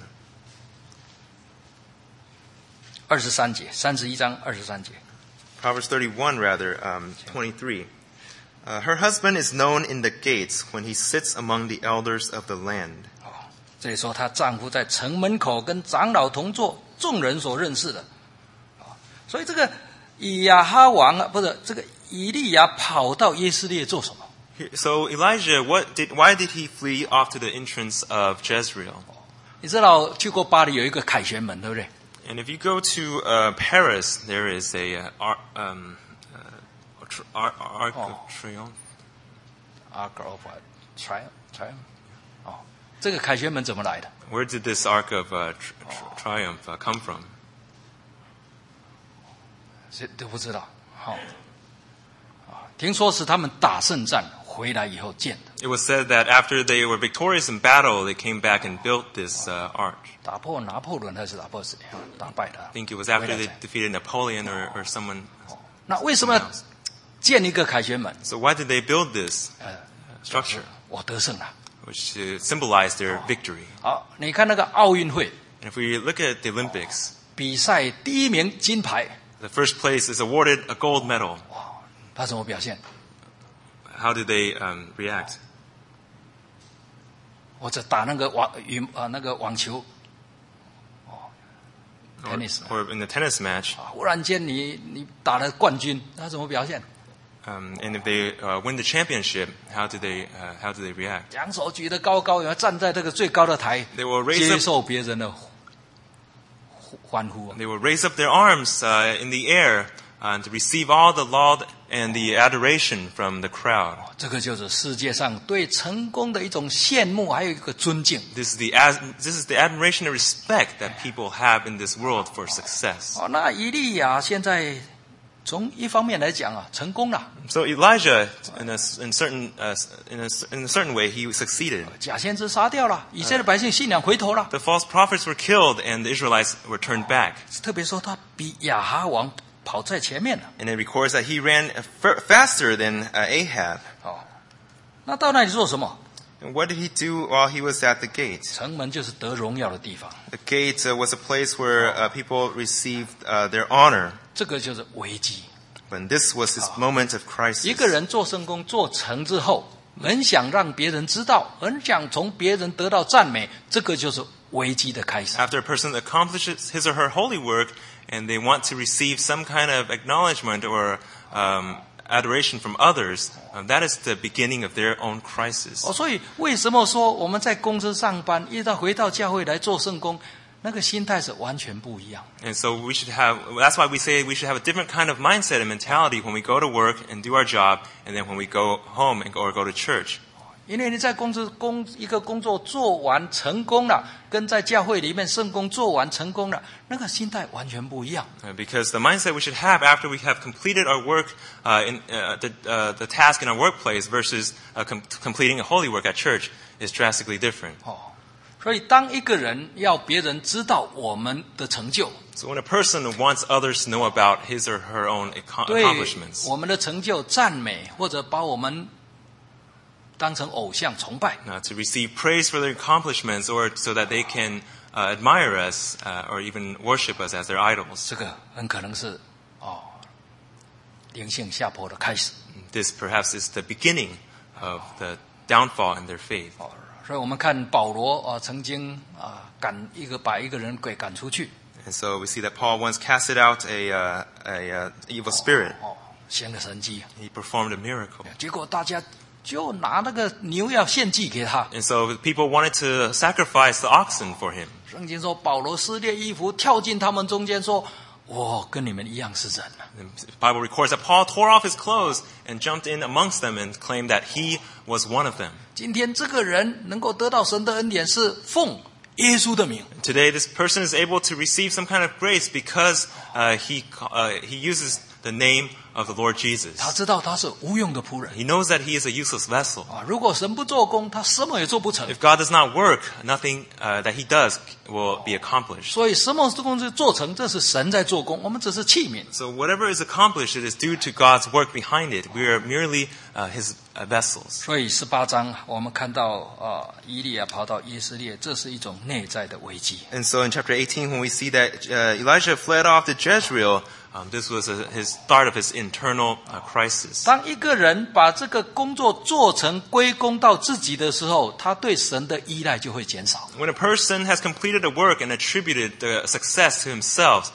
S1: 23节，31章23节。
S2: Proverbs 31, rather, 23. Her husband is known in the gates when he sits among the elders of the land.
S1: 这里说她丈夫在城门口跟长老同坐，众人所认识的。所以这个亚哈王不是这个以利亚跑到耶斯列做什么？
S2: So Elijah, why did he flee off to the entrance of Jezreel?
S1: 你知道去过巴黎有一个凯旋门，对不对？
S2: And if you go to Paris, there is a Arc of Triomphe.
S1: Arc of Triumph。这个凯旋门怎么来的？
S2: Where did this Arc of Triumph come from?
S1: 这都不知道。听说是他们打胜仗回来以后建的。
S2: It was said that after they were victorious in battle, they came back and built this arch.
S1: 打破拿破仑还是打破谁？打败他。
S2: I think it was after they defeated Napoleon or someone.
S1: 那为什么要建一个凯旋门？
S2: So why did they build this structure,
S1: 我得胜了。
S2: which symbolized their victory?
S1: 好，你看那个奥运会
S2: And if we look at the Olympics,
S1: 比赛第一名金牌，
S2: the first place is awarded a gold medal.
S1: 他怎么表现？
S2: How did they react?
S1: 或者打那个网球，tennis，
S2: Or in the tennis match,
S1: 忽然间你打了冠军，他怎么表现？
S2: and if they win the championship, how do they react?
S1: 两手举得高高，然后站在这个最高的台，
S2: They will raise
S1: 接
S2: up.
S1: 受别人的欢呼。
S2: They will raise up their arms in the air to receive all the laud and the adoration from the crowd.
S1: 这个就是世界上对成功的一种羡慕，还有一个尊敬。
S2: This is the admiration and respect that people have in this world for success.
S1: 那以利亚现在从一方面来讲成功了，
S2: So Elijah, in a certain way, he succeeded.
S1: 假先知杀掉了，以色列百姓信仰回头了。
S2: The false prophets were killed, and the Israelites were turned back.
S1: 特别说他比亚哈王跑在前面了。
S2: And it records that he ran faster than Ahab.
S1: 那到那里做什么？
S2: And what did he do while he was at the gate?
S1: 城门就是得荣耀的地方，
S2: The gate was a place where people received their honor.
S1: 这个就是危机。
S2: And this was his moment of
S1: 一个
S2: crisis.
S1: 人做圣工做成之后，很想让别人知道，很想从别人得到赞美，这个就是危机的开始。
S2: After a person accomplishes his or her holy work and they want to receive some kind of acknowledgement or adoration from others, that is the beginning of their own crisis.
S1: 所以为什么说我们在公司上班，回到教会来做圣工，那个心态是完全不一样。
S2: And so that's why we say we should have a different kind of mindset and mentality when we go to work and do our job, and then when we go home or go to church.
S1: 因为你在一个工作做完成功了，跟在教会里面圣工做完成功了，那个心态完全不一样。
S2: Because the mindset we should have after we have completed our work in the task in our workplace versus completing a holy work at church is drastically different.
S1: 所以当一个人要别人知道我们的成就，
S2: So when a person wants others to know about his or her own
S1: 对
S2: accomplishments,
S1: 我们的成就赞美，或者把我们当成偶像崇拜，
S2: to receive praise for their accomplishments or so that they can admire us or even worship us as their idols,
S1: 这个很可能是灵性下坡的开始。
S2: this perhaps is the beginning of the downfall in their faith.
S1: 所以我们看保罗曾经把一个人给赶出去，
S2: And so we see that Paul once casted out a evil spirit.
S1: 行了神迹，
S2: He performed a miracle.
S1: 结果大家就拿那个牛要献祭给他。
S2: And so people wanted to sacrifice the oxen for him.
S1: 圣经说保罗撕裂衣服，跳进他们中间说：“我跟你们一样是人啊。”
S2: The Bible records that Paul tore off his clothes and jumped in amongst them and claimed that he was one of them.
S1: 今天这个人能够得到神的恩典，是奉耶稣的名。
S2: Today, this person is able to receive some kind of grace because he uses the name of the Lord
S1: 他
S2: Jesus.
S1: 知道他是无用的仆人
S2: He knows that he is a useless vessel.
S1: 如果神不做工，他什么也做不成。
S2: If God does not work, nothing that he does will be accomplished.
S1: 所以什么工作做成，这是神在做工，我们只是器皿。
S2: So whatever is accomplished, it is due to God's work behind it. We are merely his vessels.
S1: 所以18章我们看到以利亚跑到耶斯列，这是一种内在的危机。
S2: And so in chapter 18, when we see that Elijah fled off to Jezreel, this was his start of his internal crisis.
S1: 当一个人把这个工作做成归功到自己的时候，他对神的依赖就会减少。
S2: When a person has completed a work and attributed the success to himself,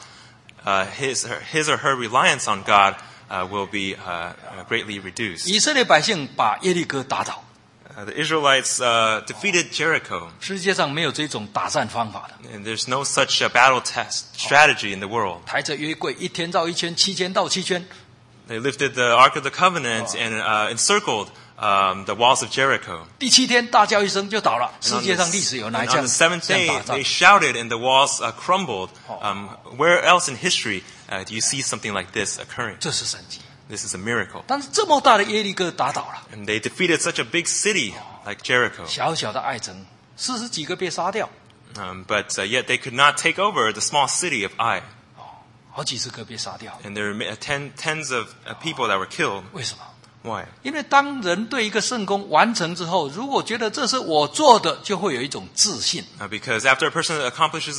S2: his or her reliance on God will be greatly reduced.
S1: 以色列百姓把耶利哥打倒，
S2: The Israelites defeated Jericho,
S1: 世界上没有这种打战方法的。
S2: and there's no such battle test strategy in the world.
S1: 抬着约柜一天绕一圈，7圈到7圈，
S2: They lifted the Ark of the Covenant and encircled the walls of Jericho.
S1: 第7天大叫一声就倒了。
S2: And
S1: 世界上历史有哪
S2: and
S1: 一
S2: on
S1: 项
S2: the seventh
S1: 这
S2: day,
S1: 样打
S2: they
S1: 仗？
S2: shouted and the walls crumbled. Where else in history do you see something like this occurring?
S1: 这是神迹。
S2: This is a miracle.
S1: 但是这么大的耶利哥打倒了，
S2: And they defeated such a big city like Jericho.
S1: 小小的爱城，40几个被杀掉，
S2: But yet they could not take over the small city of Ai.
S1: 好几十个被杀掉。
S2: And there were tens of people that were killed.
S1: 为什么？
S2: Why?
S1: 因为当人对一个圣功完成之后，如果觉得这是我做的，就会有一种自信。
S2: Because after a person accomplishes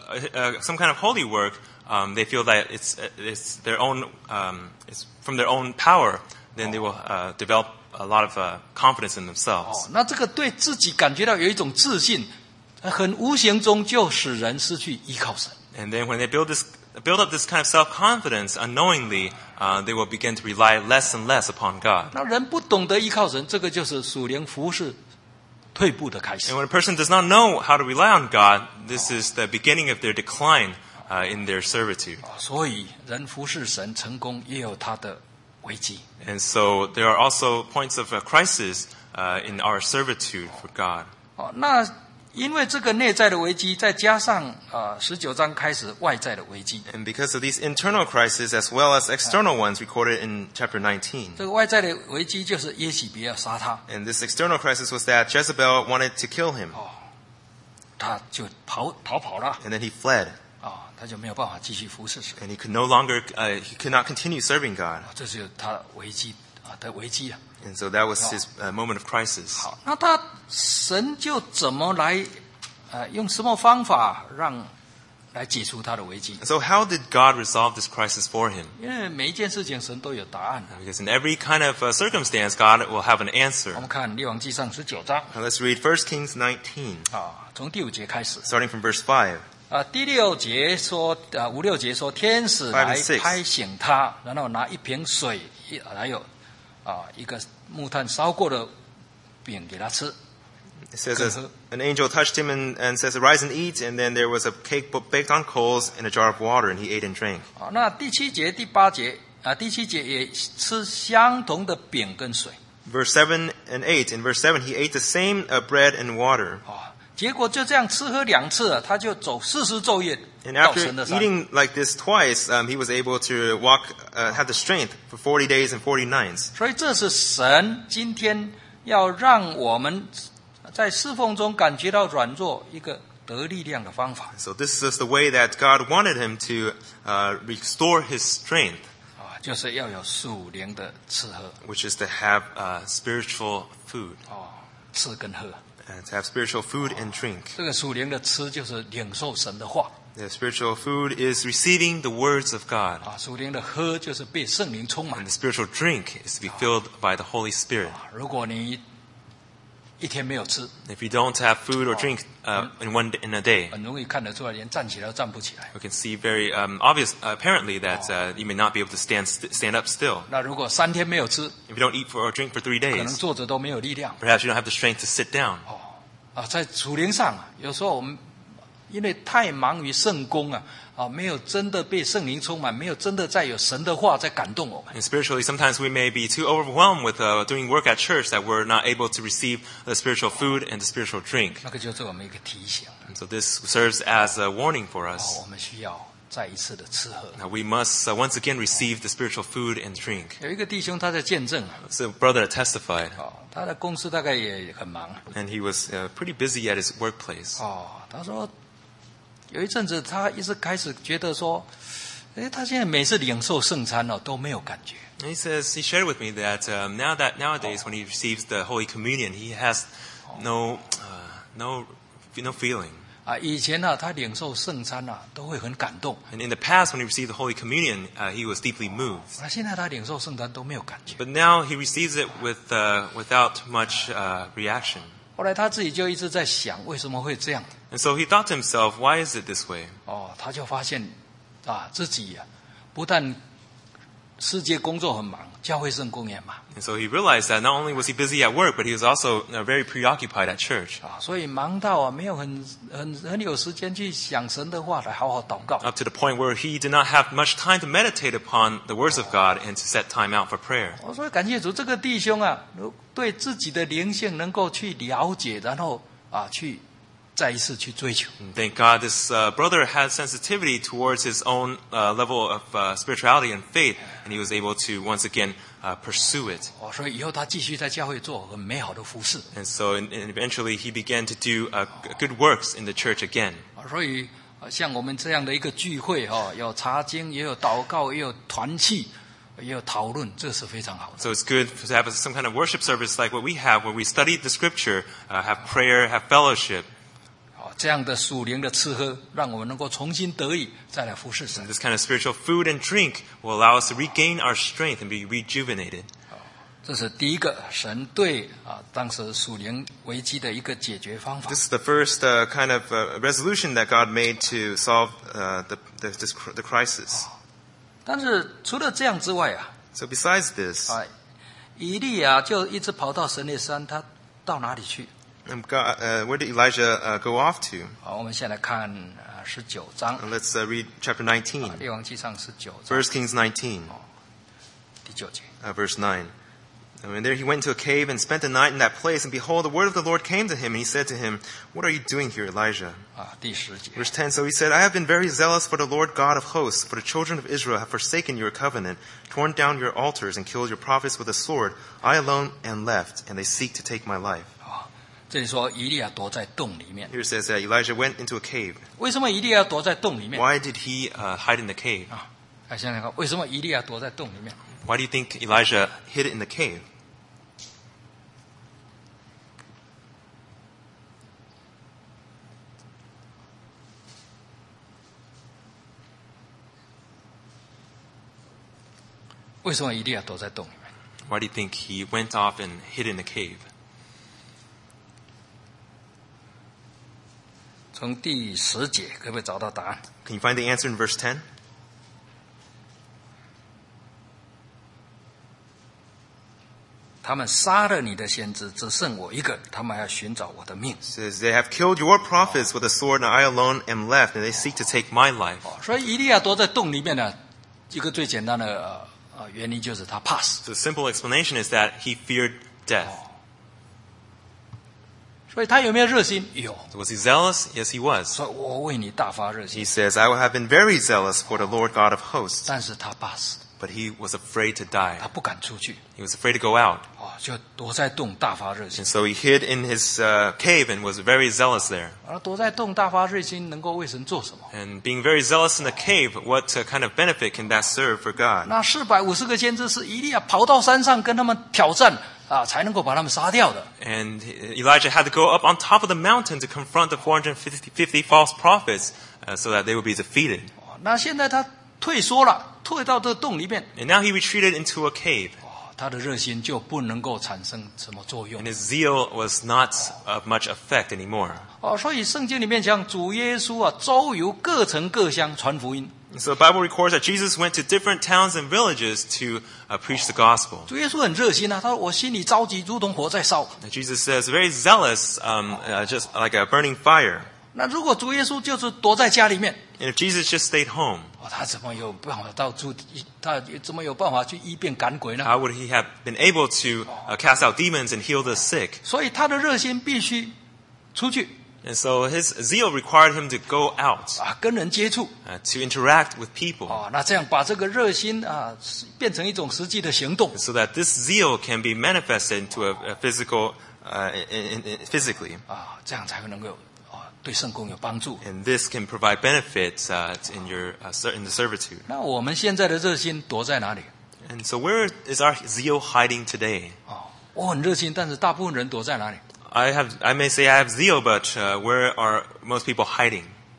S2: some kind of holy work, they feel that it's their own, it's from their own power. Then they will develop a lot of confidence in themselves.
S1: 那这个对自己感觉到有一种自信，很无形中就使人失去依靠神。
S2: And then when they build up this kind of self-confidence unknowingly, they will begin to rely less and less upon God.
S1: 那人不懂得依靠神，这个就是属灵服侍退步的开始
S2: And。when a person does not know how to rely on God, this is the beginning of their decline in their servitude.
S1: 所以人服侍神成功也有他的危机。
S2: And so there are also points of crisis in our servitude for God.
S1: 那因为这个内在的危机，再加上19章开始外在的危机。
S2: And because of these internal crises as well as external ones recorded in chapter 19.
S1: 这个外在的危机就是耶洗别要杀他，
S2: And this external crisis was that Jezebel wanted to kill him.
S1: 他就逃跑了
S2: And then he fled.
S1: 他就没有办法继续服侍神。
S2: And he could no longer, he could not continue serving God.
S1: 这是他危机的危机啊。
S2: And so that was his moment of crisis.
S1: 好，那神就怎么来用什么方法来解除他的危机？
S2: So how did God resolve this crisis for him?
S1: 因为每一件事情神都有答案。
S2: Because in every kind of circumstance, God will have an
S1: 我
S2: answer.
S1: 们看列王纪上19章
S2: Now let's read 1 Kings 19,
S1: 从第5节开始。
S2: starting from verse 5.
S1: 第6节说5、6节说天使来
S2: 5 and 6
S1: 拍醒他，然后拿一瓶水，还有一个木炭烧过的饼给他吃。
S2: It says, as an angel touched him and says, arise and eat. And then there was a cake baked on coals and a jar of water, and he ate and drank.
S1: 好，那第7节、第8节第7节也吃相同的饼跟水。
S2: Verse 7 and 8. In verse 7, he ate the same bread and water.
S1: 结果就这样吃喝2次，他就走40昼夜
S2: And
S1: 到
S2: after
S1: 神的山。
S2: eating like this twice, he was able to walk, have the strength for 40 days and 40 nights.
S1: 所以这是神今天要让我们在侍奉中感觉到软弱一个得力量的方法。
S2: So this is the way that God wanted him to restore his strength,
S1: 就是要有属灵的吃喝
S2: which is to have spiritual food,
S1: 吃跟喝。
S2: to have spiritual food and drink.
S1: 这个属灵的吃就是领受神的话
S2: The spiritual food is receiving the words of God.
S1: 属灵的喝就是被圣灵充满
S2: And the spiritual drink is to be filled by the Holy Spirit.
S1: 如果你一天没有吃，
S2: If you don't have food or drink in a day,
S1: 很容易看得出来，连站起来都站不起来。
S2: you can see very apparently that you may not be able to stand up still.
S1: 那如果3天没有吃，
S2: If you don't eat or drink for 3
S1: 可能
S2: days,
S1: 坐着都没有力量。
S2: perhaps you don't have the strength to sit down.
S1: 在属灵上有时候我们因为太忙于圣工没有真的被圣灵充满，没有真的在有神的话在感动我们。
S2: And spiritually, sometimes we may be too overwhelmed with doing work at church that we're not able to receive the spiritual food and the spiritual drink.
S1: 那个就是我们一个提醒
S2: And so this serves as a warning for us.
S1: 我们需要再一次的吃喝。
S2: Now we must once again receive the spiritual food and drink.
S1: 有一个弟兄他在见证
S2: It's a brother that testified,
S1: 他的公司大概也很忙
S2: and he was pretty busy at his workplace.
S1: 他说有一阵子他一直开始觉得说，他现在每次领受圣餐都没有感觉。
S2: And he shared with me that nowadays when he receives the Holy Communion, he has no feeling.
S1: 以前他领受圣餐都会很感动，
S2: And in the past, when he received the Holy Communion, he was deeply moved.
S1: 那现在他领受圣餐都没有感觉。
S2: But now he receives it without much reaction.
S1: 后来他自己就一直在想，为什么会这样？
S2: And so he thought to himself, why is it this way?
S1: 他就发现自己不但世界工作很忙，教会圣工也忙
S2: And so he realized that not only was he busy at work, but he was also very preoccupied at church.
S1: 所以忙到没有很有时间去想神的话，来好好祷告。
S2: Up to the point where he did not have much time to meditate upon the words of God and to set time out for prayer.
S1: 所以感谢主，这个弟兄对自己的灵性能够去了解，然后去再一次去追求。
S2: And thank God this brother had sensitivity towards his own level of spirituality and faith, and he was able to once again pursue it.
S1: 所以以后他继续在教会做很美好的服事。
S2: And so and eventually he began to do good works in the church again.
S1: 所以像我们这样的一个聚会有查经，也有祷告，也有团契，也有讨论，这是非常好的。
S2: So it's good to have some kind of worship service like what we have, where we study the scripture, have prayer, have fellowship.
S1: 这样的属灵的吃喝，让我们能够重新得以再来服侍神。
S2: This kind of spiritual food and drink will allow us to regain our strength and be rejuvenated.
S1: 这是第一个神对当时属灵危机的一个解决方法。
S2: This is the first kind of resolution that God made to solve the crisis.
S1: 但是除了这样之外
S2: So besides this,
S1: 以利亚就一直跑到神的山，他到哪里去？
S2: where did Elijah go off to?
S1: 我们先来看19章，
S2: Let's read chapter 19,
S1: 列王纪上19章
S2: 1 Kings 19,
S1: 第9节。
S2: verse 9. And there he went into a cave and spent the night in that place. And behold, the word of the Lord came to him, and he said to him, what are you doing here, Elijah?
S1: 第10节。
S2: Verse 10, so he said, I have been very zealous for the Lord God of hosts, for the children of Israel have forsaken your covenant, torn down your altars, and killed your prophets with a sword. I alone am left, and they seek to take my life.
S1: 这里说以利亚躲在洞里面。
S2: Here it says that Elijah went into a cave.
S1: 为什么以利亚躲在洞里面？
S2: Why did he hide in the cave?
S1: 想想看，为什么以利亚躲在洞里面？
S2: Why do you think Elijah hid in the cave?
S1: 为什么以利亚躲在洞里面？
S2: Why do you think he went off and hid in the cave?
S1: 从第10节可不可以找到答案？
S2: Can you find the answer in verse 10?
S1: 他们杀了你的先知，只剩我一个，他们还要寻找我的命。
S2: It says, they have killed your prophets with a sword, and I alone am left, and they seek to take my life.
S1: 所以以利亚躲在洞里面呢，一个最简单的原因就是他怕死。
S2: So the simple explanation is that he feared death.
S1: 所以他有没有热心？有。
S2: So was he zealous? Yes, he was.
S1: 所以我为你大发热心
S2: He，says, I have been very zealous for the Lord God of hosts.
S1: 但是他怕死，
S2: But he was afraid to die.
S1: 他不敢出去，
S2: He was afraid to go out.
S1: 就躲在洞大发热心。
S2: And so he hid in his cave and was very zealous there.
S1: 而躲在洞大发热心，能够为神做什么？
S2: And being very zealous in the cave, what kind of benefit can that serve for God?
S1: 那450个先知是以利亚跑到山上跟他们挑战才能够把他们杀掉的。
S2: And Elijah had to go up on top of the mountain to confront the 450 false prophets so that they would be defeated.
S1: 那现在他退缩了，退到这个洞里面，
S2: And now he retreated into a cave.
S1: 他的热心就不能够产生什么作用
S2: And。his zeal was not of much effect anymore.
S1: 所以圣经里面讲，主耶稣周游各城各乡传福音。
S2: And so the Bible records that Jesus went to different towns and villages to preach the gospel.
S1: 主耶稣很热心他说我心里着急，如同火在烧。
S2: And Jesus says, very zealous, just like a burning fire.
S1: 那如果主耶稣就是躲在家里面，
S2: And if Jesus just stayed home,
S1: 他怎么有办法他怎么有办法去医病赶鬼呢？
S2: how would he have been able to cast out demons and heal the sick?
S1: 所以他的热心必须出去
S2: And so his zeal required him to go out,
S1: 跟人接触
S2: to interact with people,
S1: 那这样把这个热心变成一种实际的行动
S2: so that this zeal can be manifested into a physical, physically.
S1: 这样才会能够对圣工有帮助。
S2: And this can provide benefits in the servitude.
S1: 那我们现在的热心躲在哪里？
S2: And so where is our zeal hiding today?
S1: 我很热心，但是大部分人躲在哪里？
S2: I may say I have zeal, but where are most people hiding?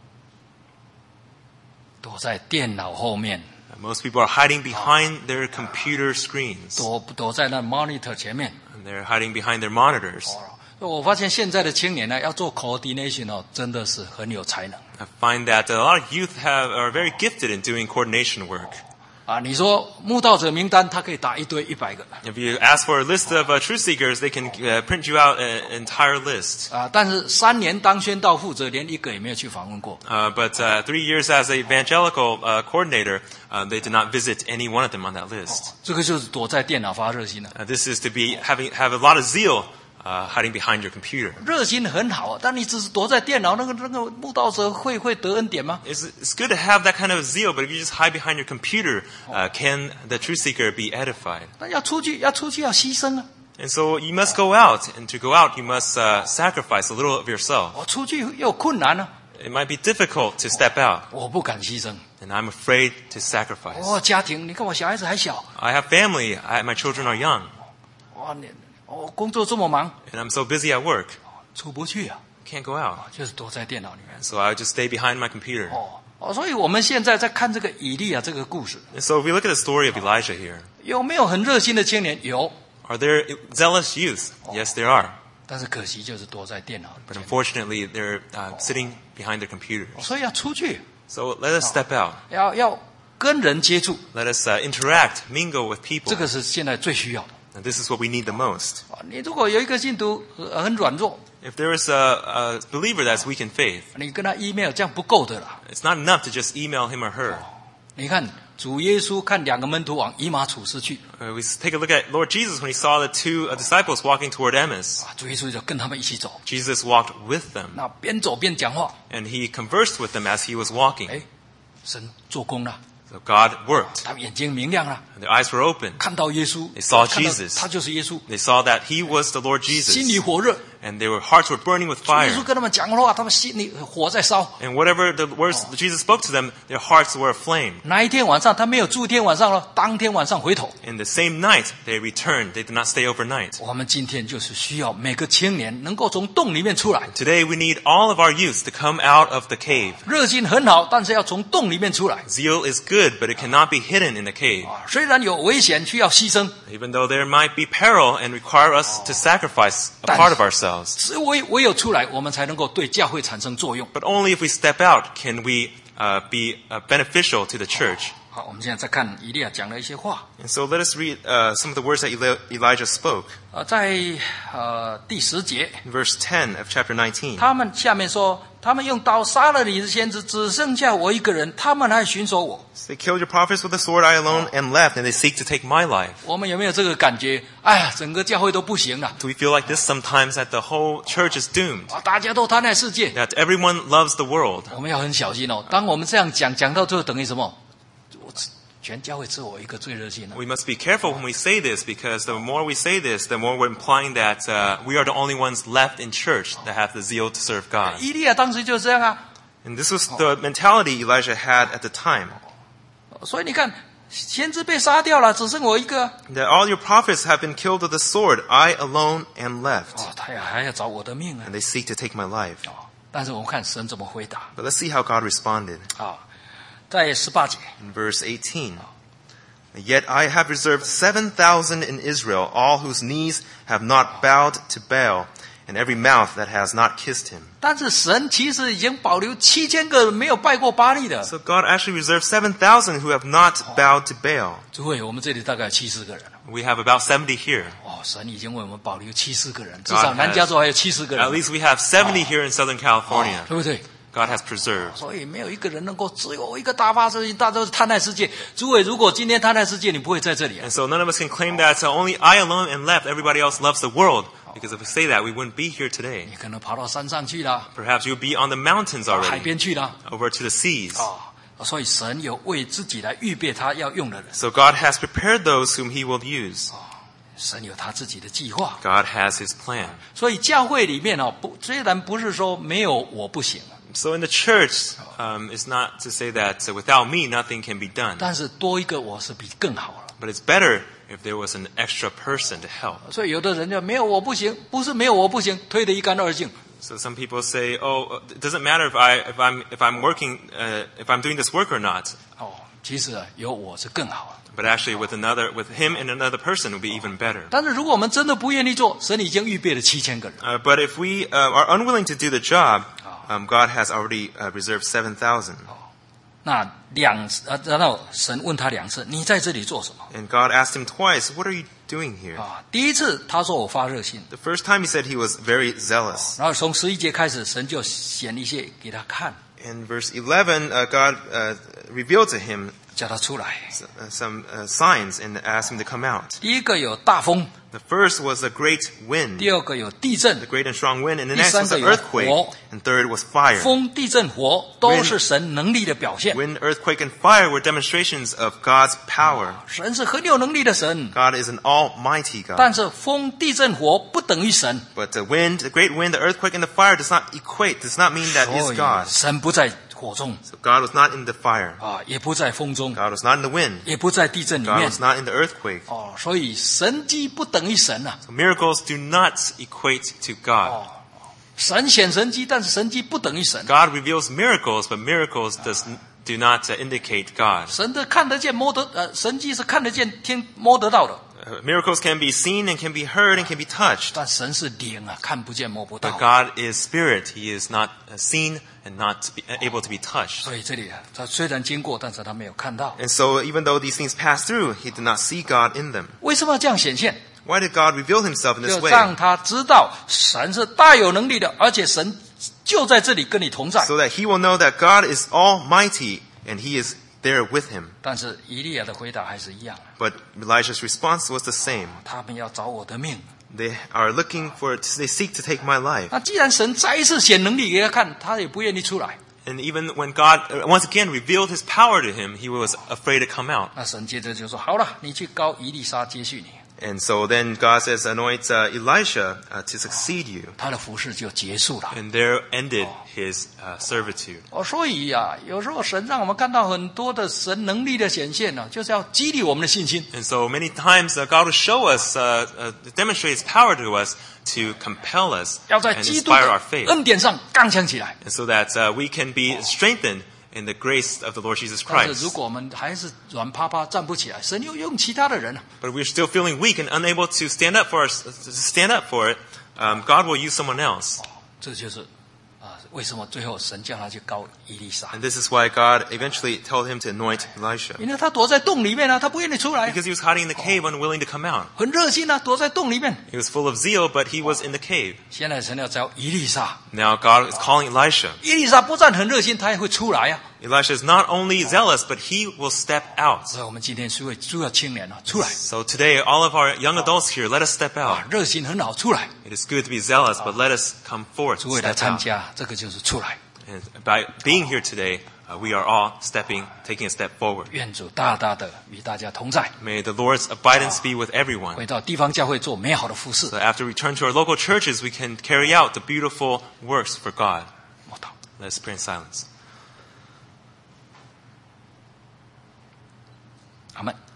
S1: 躲在电脑后面，
S2: Most people are hiding behind their computer screens.
S1: 躲在那 monitor 前面。
S2: And they're hiding behind their monitors.
S1: 我发现现在的青年呢，要做 coordination 真的是很有才能。
S2: I find that a lot of youth are very gifted in doing coordination work.
S1: 你说慕道者名单，他可以打一堆100个。
S2: If you ask for a list of truth seekers, they can print you out an entire list.
S1: 但是3年当宣道负责，连一个也没有去访问过。
S2: But 3 years as an evangelical coordinator, they did not visit any one of them on that list.
S1: 这个就是躲在电脑发热心了。
S2: This is to have a lot of zeal hiding behind your computer.
S1: 热心很好，但你只是躲在电脑，那个慕道者会得恩典吗？
S2: It's good to have that kind of zeal, but if you just hide behind your computer, can the truth seeker be edified?
S1: 那要出去要牺牲啊！
S2: And so you must go out, and to go out, you must sacrifice a little of yourself.
S1: 我出去又有困难啊，
S2: It might be difficult to step out,
S1: 我不敢牺牲。
S2: and I'm afraid to sacrifice.
S1: 家庭，你看我小孩子还小，
S2: I have family. My children are young,
S1: 我工作这么忙，
S2: and I'm so busy at work,
S1: 出不去啊，
S2: can't go out.
S1: 就是躲在电脑里面。
S2: So I just stay behind my computer.
S1: 所以我们现在在看这个以利亚这个故事，
S2: And so if we look at the story of Elijah here,
S1: 有没有很热心的青年？有，
S2: are there zealous youth? Yes, there are.
S1: 但是可惜就是躲在电脑里
S2: But
S1: 面。
S2: unfortunately, they're sitting behind their computers.
S1: 所以要出去，
S2: So let us step out.
S1: 要跟人接触，
S2: Let us interact, mingle with people.
S1: 这个是现在最需要的。
S2: And this is what we need the most.
S1: 你如果有一个信徒很软弱，
S2: If there is a believer that's weak in faith,
S1: 你跟他 email 这样不够的啦。
S2: it's not enough to just email him or her.
S1: 你看主耶稣看2个门徒往以马处斯去，
S2: We take a look at Lord Jesus when he saw the 2 disciples walking toward Emmaus.
S1: 主耶稣就跟他们一起走，
S2: Jesus walked with them,
S1: 那边走边讲话，
S2: and he conversed with them as he was walking.
S1: 神做工了，
S2: So God worked,
S1: 他们眼睛明亮了，
S2: and their eyes were open.
S1: 看到耶稣，
S2: They saw
S1: 看到
S2: Jesus.
S1: 他就是耶稣，
S2: They saw that he was the Lord
S1: 心里
S2: Jesus,
S1: 火热，
S2: and their hearts were burning with
S1: 耶
S2: fire.
S1: 稣跟他们讲的话，他们心里火在烧。
S2: And whatever the words that Jesus spoke to them, their hearts were aflame.
S1: 那一天晚上，他没有住一天晚上了，当天晚上回头。
S2: In the same night, they returned. They did not stay overnight.
S1: 我们今天就是需要每个青年能够从洞里面出来，
S2: Today, we need all of our youth to come out of the cave.
S1: 热心很好，但是要从洞里面出来。
S2: Zeal is good, but it cannot be hidden in the cave.
S1: 虽然有危险需要牺牲，
S2: Even though there might be peril and require us to sacrifice a part of ourselves.
S1: 只唯有出来，我们才能够对教会产生作用。
S2: But only if we step out can we be beneficial to the church.
S1: 好，我们现在再看以利亚讲了一些话。
S2: And so let us read some of the words that Elijah spoke.
S1: 在第10节，
S2: In verse 10 of chapter 19.
S1: 他们下面说，他们用刀杀了你的先知，只剩下我一个人，他们还寻索我。
S2: They killed your prophets with the sword, I alone am left, and they seek to take my life.
S1: 我们有没有这个感觉？哎呀，整个教会都不行了
S2: Do we feel like this sometimes that the whole church is doomed?
S1: 啊！大家都贪爱世界，
S2: That everyone loves the world?
S1: 我们要很小心哦。当我们这样讲到最后，等于什么？全教会只有我一个最热心了。
S2: We must be careful when we say this, because the more we say this, the more we're implying that we are the only ones left in church that have the zeal to serve God.
S1: 以利亚当时就这样啊，
S2: And this was the mentality Elijah had at the time.
S1: 所以你看，先知被杀掉了，只剩我一个。
S2: That all your prophets have been killed with the sword, I alone am left.
S1: 哦，他还要找我的命啊！
S2: And they seek to take my life.
S1: 哦，但是我们看神怎么回答
S2: But let's see how God responded.
S1: 啊，在18节，
S2: In verse 18. Yet I have reserved 7,000 in Israel, all whose knees have not bowed to Baal, and every mouth that has not kissed him.
S1: 但是神其实已经保留7000个没有拜过巴利的。
S2: So God actually reserved 7,000 who have not bowed to Baal.
S1: 诸位，我们这里大概有70个人了。
S2: We have about 70 here.
S1: 哦，神已经为我们保留70个人，至少南加州还有70个
S2: At
S1: 人，
S2: least we have 70 here in Southern California.
S1: 对不对？
S2: God has preserved.
S1: 所以没有一个人能够只有我一个大发热心，大家都是贪爱世界。诸位，如果今天贪爱世界，你不会在这里啊
S2: And。so none of us can claim that only I alone am left. Everybody else loves the world. Because if we say that, we wouldn't be here today.
S1: 你可能跑到山上去了，
S2: Perhaps you'll be on the mountains
S1: 海
S2: already,
S1: 边去了
S2: over to the seas.
S1: 啊。所以神有为自己来预备他要用的人，
S2: So God has prepared those whom he will use.
S1: 神有他自己的计划。
S2: God has his plan.
S1: 所以教会里面虽然不是说没有我不行，
S2: So in the church, it's not to say that without me, nothing can be done.
S1: 但是多一个我是比更好了。
S2: But it's better if there was an extra person to help.
S1: 所以有的人就没有我不行，不是没有我不行，推得一干二净。
S2: So some people say, "Oh, it doesn't matter if I'm working, if I'm doing this work or not."
S1: 哦，其实有我是更好了。
S2: But actually, with him and another person, would be even better.
S1: 但是如果我们真的不愿意做，神已经预备了7000个人。
S2: But if we are unwilling to do the job, God has already reserved 7,000.
S1: 那然后神问他2次：“你在这里做什么
S2: And God asked him twice, "What are you doing here?"
S1: 啊？”第一次他说：“我发热心。
S2: The first time he said he was very zealous. ”
S1: 然后从11节开始，神就显一些给他看，
S2: In verse 11, God revealed to him
S1: 叫他出来。
S2: some signs and asked him to come out.
S1: 第一个有大风，
S2: The first was a great wind,
S1: 第二个有地震
S2: the，great and strong wind, and the
S1: 第
S2: next
S1: 三
S2: was
S1: 个
S2: an
S1: 有
S2: earthquake,
S1: 火。
S2: and third was fire.
S1: 风、地震、火都是神能力的表现。
S2: Wind, earthquake, and fire were demonstrations of God's power.
S1: 神是很有能力的神，
S2: God is an almighty God.
S1: 但是风、地震、火不等于神。
S2: But the wind, the great wind, the earthquake, and the fire does not mean that
S1: 所
S2: is
S1: 以
S2: God.
S1: 神不在火中
S2: So God was not in the fire.
S1: 啊，也不在风中，
S2: God was not in the wind.
S1: 也不在地震里
S2: God
S1: 面
S2: was not in the earthquake.
S1: 哦。所以神迹不等于神啊。
S2: So miracles do not equate to God.
S1: 神显神迹，但是神迹不等于神。
S2: God reveals miracles, but miracles do not indicate God.
S1: 神的看得见神迹是看得见、摸得到的，
S2: Miracles can be seen and can be heard and can be touched.
S1: 但神是灵啊，看不见摸不
S2: But
S1: 到。
S2: God is spirit. He is not seen and not able to be touched.
S1: 所以这里啊，他虽然经过，但是他没有看到。
S2: And so even though these things passed through, he did not see God in them.
S1: 为什么要这样显现？
S2: Why did God reveal himself in this
S1: 就
S2: way?
S1: 让他知道神是大有能力的，而且神就在这里跟你同在。
S2: So that he will know that God is almighty and he is there with him.
S1: 但是以利亚的回答还是一样，
S2: But Elijah's response was the same.
S1: 他们要找我的命。
S2: They seek to take my life.
S1: 那既然神再一次显能力给他看，他也不愿意出来。
S2: And even when God once again revealed his power to him, he was afraid to come out.
S1: 那神接着就说：“好了，你去膏以利沙接续你。”
S2: And so then God says, anoint Elisha to succeed you.
S1: 他的服事就结束了。
S2: And there ended his servitude.
S1: 所以有时候神让我们看到很多的神能力的显现呢，就是要激励我们的信心。
S2: And so many times God will show us, demonstrate His power to us to compel us
S1: 要在
S2: and
S1: 基督
S2: inspire our
S1: 的
S2: faith.
S1: 恩典上刚强起来。
S2: And so that we can be strengthened in the grace of the Lord Jesus
S1: 但是如
S2: Christ.
S1: 果我们还是软趴趴站不起来，神又用其他的人啊，
S2: But we're still feeling weak and unable to stand up for it. God will use someone else.
S1: 这就是为什么最后神叫他去膏以利沙，
S2: And this is why God eventually told him to anoint Elisha.
S1: 因为他躲在洞里面啊，他不愿意出来，
S2: Because he was hiding in the cave, unwilling to come out.
S1: 很热心啊，躲在洞里面。
S2: He was full of zeal, but he was in the cave.
S1: 现在神要召以利沙，
S2: Now God is calling Elisha.
S1: 以利沙不但很热心，他也会出来啊。
S2: Elisha is not only zealous, but he will step out.
S1: 所以我们今天需要青年啊，出来
S2: So today, all of our young adults here, let us step out.
S1: 热心很好，出来，
S2: It is good to be zealous, but let us come forward
S1: 诸
S2: to
S1: 位来
S2: step
S1: 参
S2: out.
S1: 加，这个就是出来。
S2: And by being here today, we are all taking a step forward.
S1: 愿主大大的与大家同在，
S2: May the Lord's abidance be with everyone.
S1: 回到地方教会做美好的服事。
S2: So after we return to our local churches, we can carry out the beautiful works for God.
S1: 默祷。
S2: Let us pray in silence.
S1: 阿门。